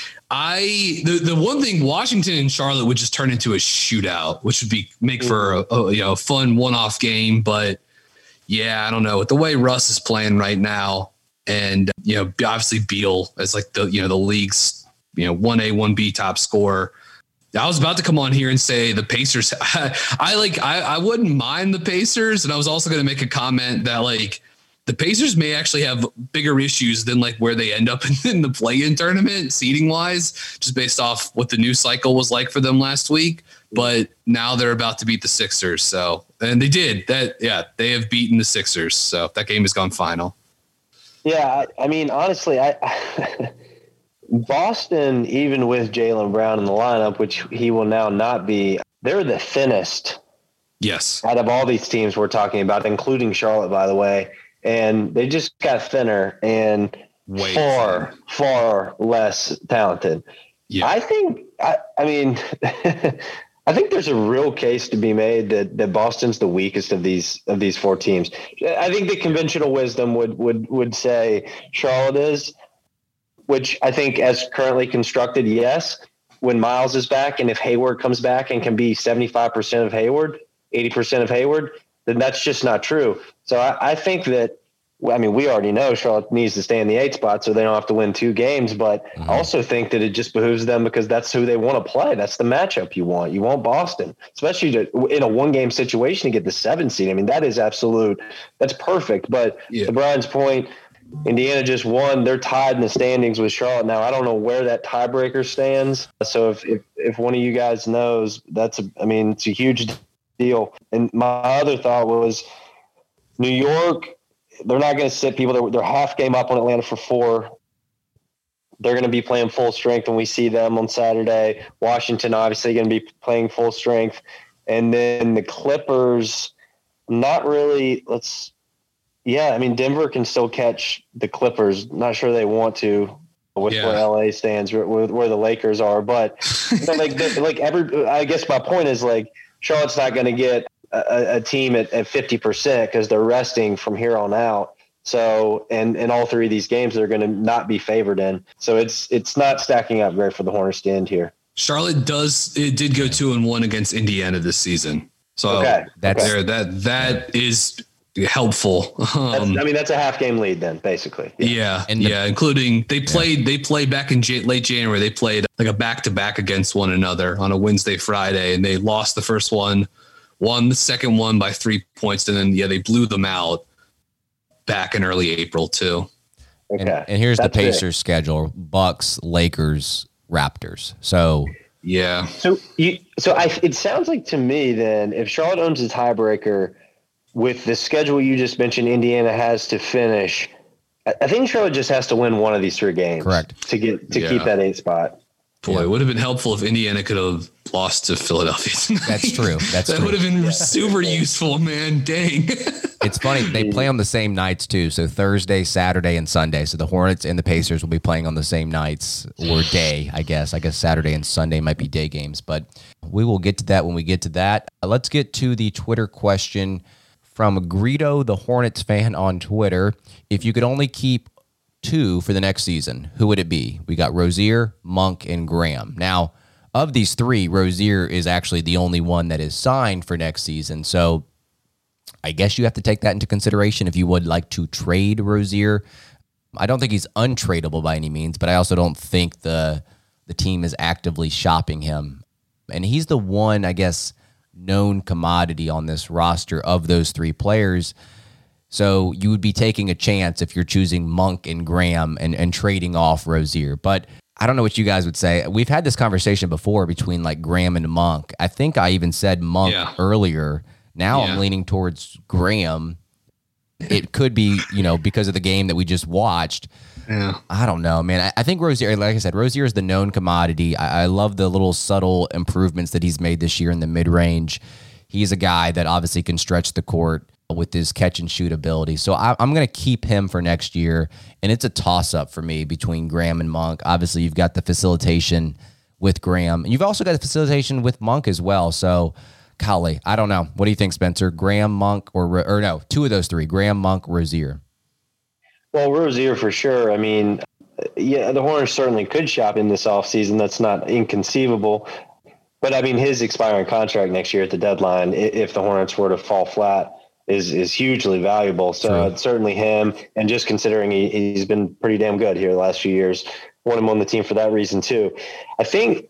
I the, the one thing Washington and Charlotte would just turn into a shootout, which would be make for a, a you know fun one off game. But yeah, I don't know with the way Russ is playing right now, and you know obviously Beal as like the you know the league's you know one A one B top scorer. I was about to come on here and say the Pacers. I, I like I, I wouldn't mind the Pacers, and I was also going to make a comment that like. The Pacers may actually have bigger issues than like where they end up in, in the play-in tournament seeding wise, just based off what the news cycle was like for them last week. But now they're about to beat the Sixers. So, and they did that. Yeah, they have beaten the Sixers. So that game has gone final. Yeah, I, I mean, honestly, I Boston, even with Jaylen Brown in the lineup, which he will now not be, they're the thinnest Yes. out of all these teams we're talking about, including Charlotte, by the way. And they just got thinner and Way far, far less talented. Yeah. I think, I, I mean, I think there's a real case to be made that, that Boston's the weakest of these of these four teams. I think the conventional wisdom would would would say Charlotte is, which I think as currently constructed, yes. When Miles is back and if Hayward comes back and can be seventy-five percent of Hayward, eighty percent of Hayward, then that's just not true. So I, I think that, I mean, we already know Charlotte needs to stay in the eight spot so they don't have to win two games. But mm-hmm. I also think that it just behooves them because that's who they want to play. That's the matchup you want. You want Boston, especially to, in a one-game situation to get the seven seed. I mean, that is absolute. That's perfect. But yeah. to Brian's point, Indiana just won. They're tied in the standings with Charlotte. Now, I don't know where that tiebreaker stands. So if if, if one of you guys knows, that's a, I mean, it's a huge deal. And my other thought was New York, they're not going to sit people. They're, they're half game up on Atlanta for four. They're going to be playing full strength when we see them on Saturday. Washington, obviously, going to be playing full strength. And then the Clippers, not really, let's, Yeah, I mean, Denver can still catch the Clippers. Not sure they want to with Yeah. where L A stands, where, where the Lakers are. But you know, like, the, like every, I guess my point is like Charlotte's not going to get a, a team at, at fifty percent because they're resting from here on out. So, and in all three of these games, they're going to not be favored in. So it's it's not stacking up great for the Hornets to end here. Charlotte does it did go two and one against Indiana this season. So Okay. That's- there that that is helpful. That's, Um, I mean, that's a half game lead then, basically. yeah, And the- yeah, including they played they played back in Jan- late January. They played like a back to back against one another on a Wednesday, Friday, and they lost the first one, won the second one by three points, and then yeah, they blew them out back in early April too. Okay. And, and here's That's the it. Pacers schedule: Bucks, Lakers, Raptors. So Yeah, So you, so I, it sounds like to me then, if Charlotte owns a tiebreaker with the schedule you just mentioned, Indiana has to finish. I, I think Charlotte just has to win one of these three games, Correct. to get to Yeah. keep that eight spot. boy, Yeah. it would have been helpful if Indiana could have lost to Philadelphia tonight. That's true. That's that true. would have been super useful, man. Dang. it's funny. They play on the same nights too. So Thursday, Saturday, and Sunday. So the Hornets and the Pacers will be playing on the same nights or day, I guess. I guess Saturday and Sunday might be day games, but we will get to that when we get to that. Uh, let's get to the Twitter question from Greedo, the Hornets fan on Twitter. If you could only keep two for the next season, who would it be? We got Rozier, Monk, and Graham. Now, of these three, Rozier is actually the only one that is signed for next season. So I guess you have to take that into consideration if you would like to trade Rozier. I don't think he's untradeable by any means, but I also don't think the the team is actively shopping him. And he's the one, I guess, known commodity on this roster of those three players. So you would be taking a chance if you're choosing Monk and Graham and, and trading off Rozier. But I don't know what you guys would say. We've had this conversation before between like Graham and Monk. I think I even said Monk Yeah. earlier. Now Yeah. I'm leaning towards Graham. It could be, you know, because of the game that we just watched. Yeah. I don't know, man. I, I think Rozier, like I said, Rozier is the known commodity. I, I love the little subtle improvements that he's made this year in the mid-range. He's a guy that obviously can stretch the court with his catch and shoot ability. So I, I'm going to keep him for next year. And it's a toss-up for me between Graham and Monk. Obviously, you've got the facilitation with Graham. And you've also got the facilitation with Monk as well. So, golly, I don't know. What do you think, Spencer? Graham, Monk, or, or no, two of those three, Graham, Monk, Rozier. Well, Rozier for sure. I mean, yeah, the Hornets certainly could shop in this offseason. That's not inconceivable. But, I mean, his expiring contract next year at the deadline, i- if the Hornets were to fall flat, is is hugely valuable. So True. it's certainly him. And just considering he, he's been pretty damn good here the last few years, want him on the team for that reason too. I think,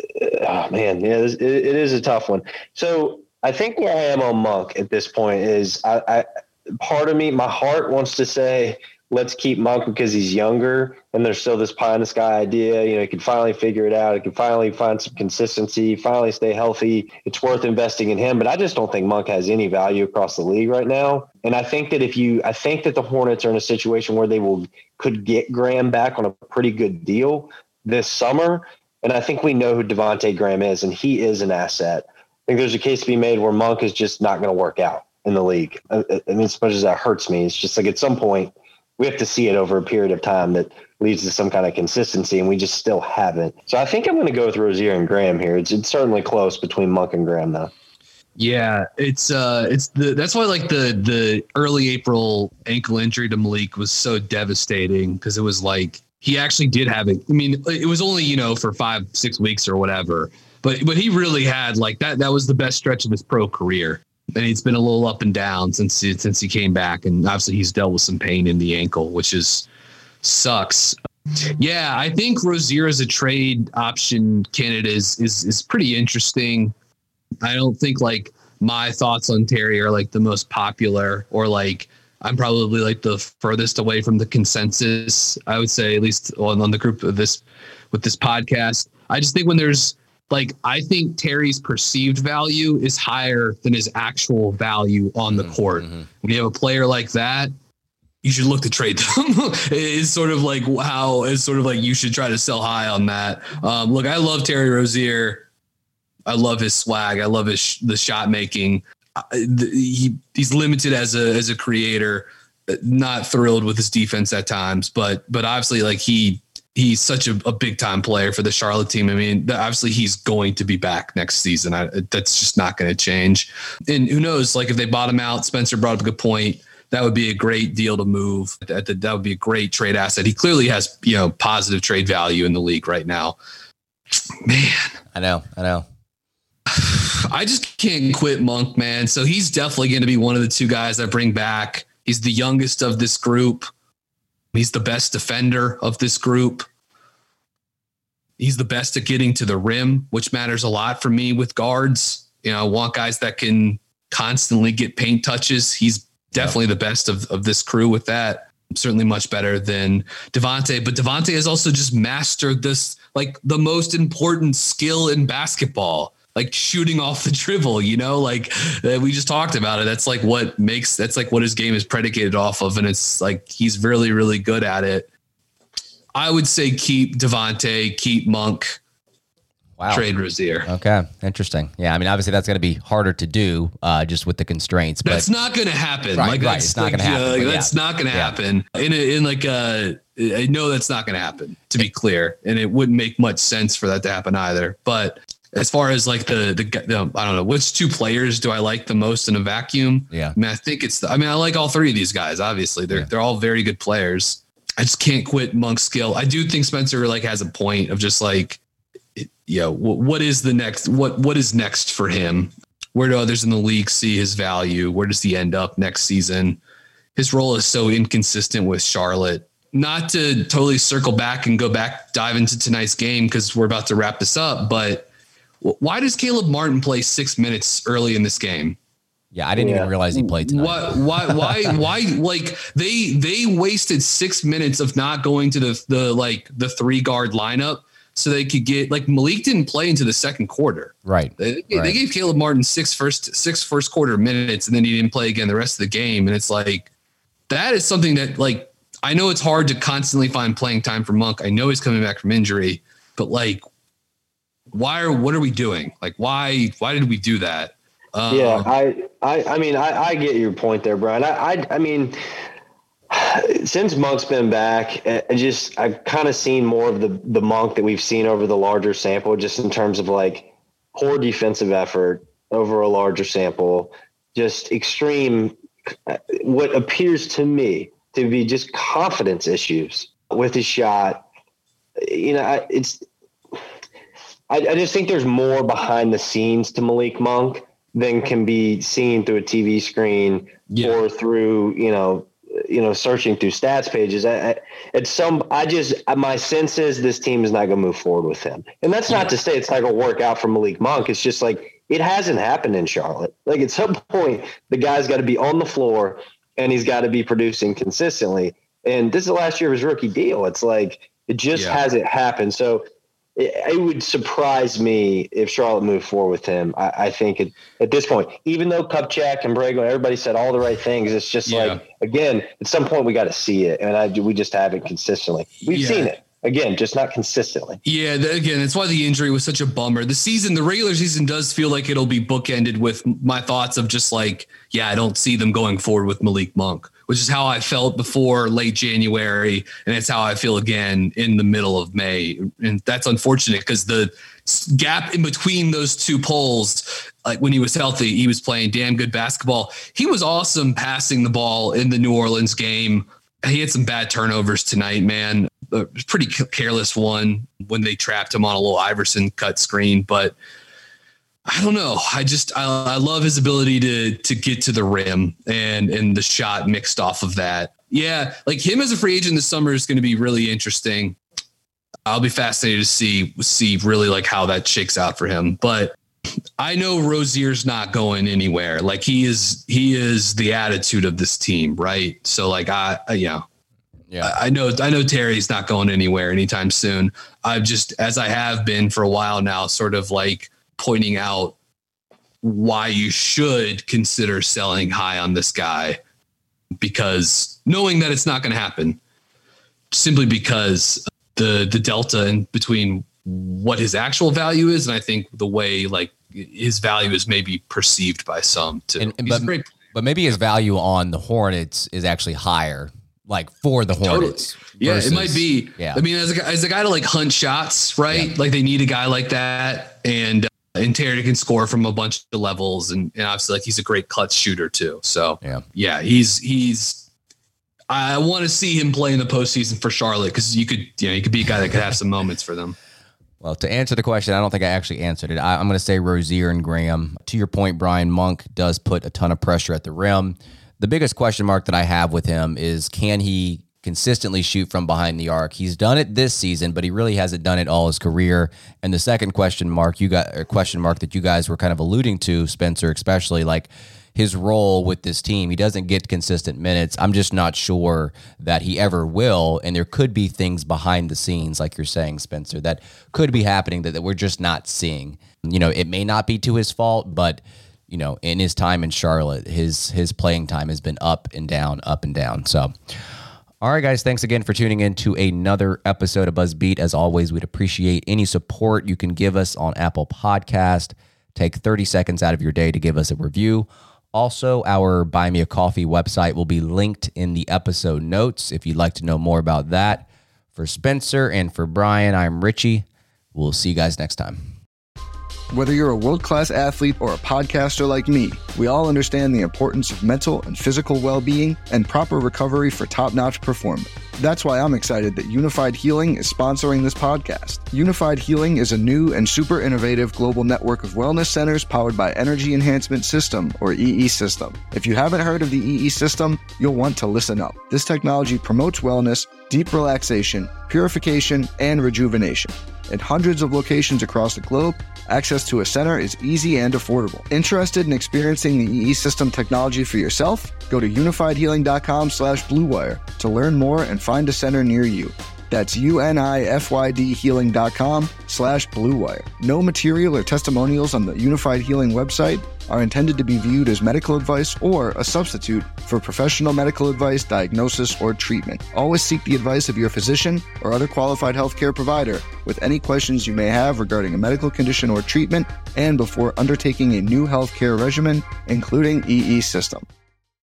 oh man, yeah, it, it is a tough one. So I think where I am on Monk at this point is I, I part of me, my heart wants to say, let's keep Monk because he's younger and there's still this pie in the sky idea. You know, he can finally figure it out. He can finally find some consistency, finally stay healthy. It's worth investing in him. But I just don't think Monk has any value across the league right now. And I think that if you, I think that the Hornets are in a situation where they will, could get Graham back on a pretty good deal this summer. And I think we know who Devontae Graham is, and he is an asset. I think there's a case to be made where Monk is just not going to work out in the league. I, I mean, as much as that hurts me, it's just like at some point, we have to see it over a period of time that leads to some kind of consistency, and we just still haven't. So I think I'm going to go with Rozier and Graham here. It's, it's certainly close between Monk and Graham, though. Yeah, it's uh, it's the that's why like the the early April ankle injury to Malik was so devastating because it was like he actually did have it. I mean, it was only you know for five six weeks or whatever, but but he really had like that. That was the best stretch of his pro career. And it's been a little up and down since he, since he came back, and obviously he's dealt with some pain in the ankle, which is sucks. Yeah, I think Rozier as a trade option candidate is is is pretty interesting. I don't think like my thoughts on Terry are like the most popular, or like I'm probably like the furthest away from the consensus. I would say, at least on, on the group of this with this podcast. I just think when there's Like, I think Terry's perceived value is higher than his actual value on the court. Mm-hmm. When you have a player like that, you should look to trade them. It's sort of like how it's sort of like you should try to sell high on that. Um, look, I love Terry Rozier. I love his swag. I love his sh- the shot making. Uh, the, he he's limited as a as a creator. not thrilled with his defense at times, but but obviously like he he's such a, a big time player for the Charlotte team. I mean, obviously he's going to be back next season. I, that's just not going to change. And who knows, like if they bottom out, Spencer brought up a good point. That would be a great deal to move. That, that would be a great trade asset. He clearly has, you know, positive trade value in the league right now. Man, I know, I know. I just can't quit Monk, man. So he's definitely going to be one of the two guys that bring back. He's the youngest of this group. He's the best defender of this group. He's the best at getting to the rim, which matters a lot for me with guards. You know, I want guys that can constantly get paint touches. He's definitely the best of, of this crew with that. Certainly much better than Devontae, but Devontae has also just mastered this, like the most important skill in basketball, like shooting off the dribble, you know, like uh, we just talked about it. That's like what makes, that's like what his game is predicated off of. And it's like, he's really, really good at it. I would say keep Devontae, keep Monk, wow. Trade Rozier. Okay. Interesting. Yeah. I mean, obviously that's going to be harder to do uh, just with the constraints, but that's not going to happen. Right, like right. that's It's not like, going to happen. uh, Yeah. That's not going to Yeah. happen in a, in like a, I know that's not going to happen, to be clear. And it wouldn't make much sense for that to happen either. But as far as like the, the, the, I don't know, which two players do I like the most in a vacuum? Yeah. I mean, I think it's, the, I mean, I like all three of these guys, obviously they're, Yeah. they're all very good players. I just can't quit Monk's skill. I do think Spencer like has a point of just like, you know, what is the next, what, what is next for him? Where do others in the league see his value? Where does he end up next season? His role is so inconsistent with Charlotte. Not to totally circle back and go back, dive into tonight's game, because we're about to wrap this up, but why does Caleb Martin play six minutes early in this game? yeah, I didn't Yeah. even realize he played tonight. Why, why, why, why, like they, they wasted six minutes of not going to the, the, like the three guard lineup so they could get, like Malik didn't play into the second quarter. Right. They, right. they gave Caleb Martin six first, six first quarter minutes, and then he didn't play again the rest of the game. And it's like, that is something that like, I know it's hard to constantly find playing time for Monk. I know he's coming back from injury, but like, why are, what are we doing? Like, why, why did we do that? Um, Yeah, I, I, I mean, I, I get your point there, Brian. I, I, I mean, since Monk's been back, I just I've kind of seen more of the the Monk that we've seen over the larger sample, just in terms of like poor defensive effort over a larger sample, just extreme, what appears to me to be just confidence issues with his shot. You know, I, it's. I, I just think there's more behind the scenes to Malik Monk than can be seen through a T V screen Yeah. or through, you know, you know, searching through stats pages. I, I, it's some, I just, my sense is this team is not going to move forward with him. And that's not to say it's not going to work out for Malik Monk. It's just like, it hasn't happened in Charlotte. Like at some point, the guy's got to be on the floor and he's got to be producing consistently. And this is the last year of his rookie deal. It's like, it just Yeah. hasn't happened. So it, it would surprise me if Charlotte moved forward with him. I, I think it, at this point, even though Kupchak and Borrego, everybody said all the right things, it's just Yeah. like, again, at some point we got to see it. And I, we just haven't consistently. We've Yeah. seen it. Again, just not consistently. Yeah, the, again, that's why the injury was such a bummer. The season, the regular season does feel like it'll be bookended with my thoughts of just like, yeah, I don't see them going forward with Malik Monk, which is how I felt before late January. And it's how I feel again in the middle of May. And that's unfortunate because the gap in between those two polls, like when he was healthy, he was playing damn good basketball. He was awesome passing the ball in the New Orleans game. He had some bad turnovers tonight, man. A pretty careless one when they trapped him on a little Iverson cut screen, but I don't know. I just I, I love his ability to to get to the rim and and the shot mixed off of that. Yeah, like him as a free agent this summer is going to be really interesting. I'll be fascinated to see see really like how that shakes out for him. But I know Rozier's not going anywhere. Like he is he is the attitude of this team, right? So like I, I you know. Yeah. I know, I know Terry's not going anywhere anytime soon. I've just, as I have been for a while now, sort of like pointing out why you should consider selling high on this guy, because knowing that it's not going to happen simply because the, the delta in between what his actual value is. And I think the way like his value is maybe perceived by some too. And, and He's but, a great. but But maybe his value on the Hornets is actually higher, like for the Hornets. Totally. Yeah, versus, it might be. Yeah. I mean, as a, guy, as a guy to like hunt shots, right? Yeah. Like they need a guy like that. And uh, and Terry can score from a bunch of levels. And, and obviously, like he's a great clutch shooter too. So, yeah, yeah he's he's. I want to see him play in the postseason for Charlotte because you could, you know, you could be a guy that could have some moments for them. Well, to answer the question, I don't think I actually answered it. I, I'm going to say Rozier and Graham. To your point, Brian, Monk does put a ton of pressure at the rim. The biggest question mark that I have with him is, can he consistently shoot from behind the arc? He's done it this season, but he really hasn't done it all his career. And the second question mark you got, or question mark that you guys were kind of alluding to, Spencer, especially like his role with this team. He doesn't get consistent minutes. I'm just not sure that he ever will. And there could be things behind the scenes, like you're saying, Spencer, that could be happening that, that we're just not seeing. You know, it may not be to his fault, but you know, in his time in Charlotte, his his playing time has been up and down, up and down. So, all right, guys, thanks again for tuning in to another episode of BuzzBeat. As always, we'd appreciate any support you can give us on Apple Podcast. Take thirty seconds out of your day to give us a review. Also, our Buy Me a Coffee website will be linked in the episode notes if you'd like to know more about that. For Spencer and for Brian, I'm Richie. We'll see you guys next time. Whether you're a world-class athlete or a podcaster like me, we all understand the importance of mental and physical well-being and proper recovery for top-notch performance. That's why I'm excited that Unified Healing is sponsoring this podcast. Unified Healing is a new and super innovative global network of wellness centers powered by Energy Enhancement System, or E E System. If you haven't heard of the E E System, you'll want to listen up. This technology promotes wellness, deep relaxation, purification, and rejuvenation. At hundreds of locations across the globe, access to a center is easy and affordable. Interested in experiencing the E E System technology for yourself? Go to unified healing dot com slash blue wire to learn more and find a center near you. That's U-N-I-F-Y-D healing dot com slash blue wire. No material or testimonials on the Unified Healing website are intended to be viewed as medical advice or a substitute for professional medical advice, diagnosis, or treatment. Always seek the advice of your physician or other qualified healthcare provider with any questions you may have regarding a medical condition or treatment and before undertaking a new healthcare regimen, including E E System.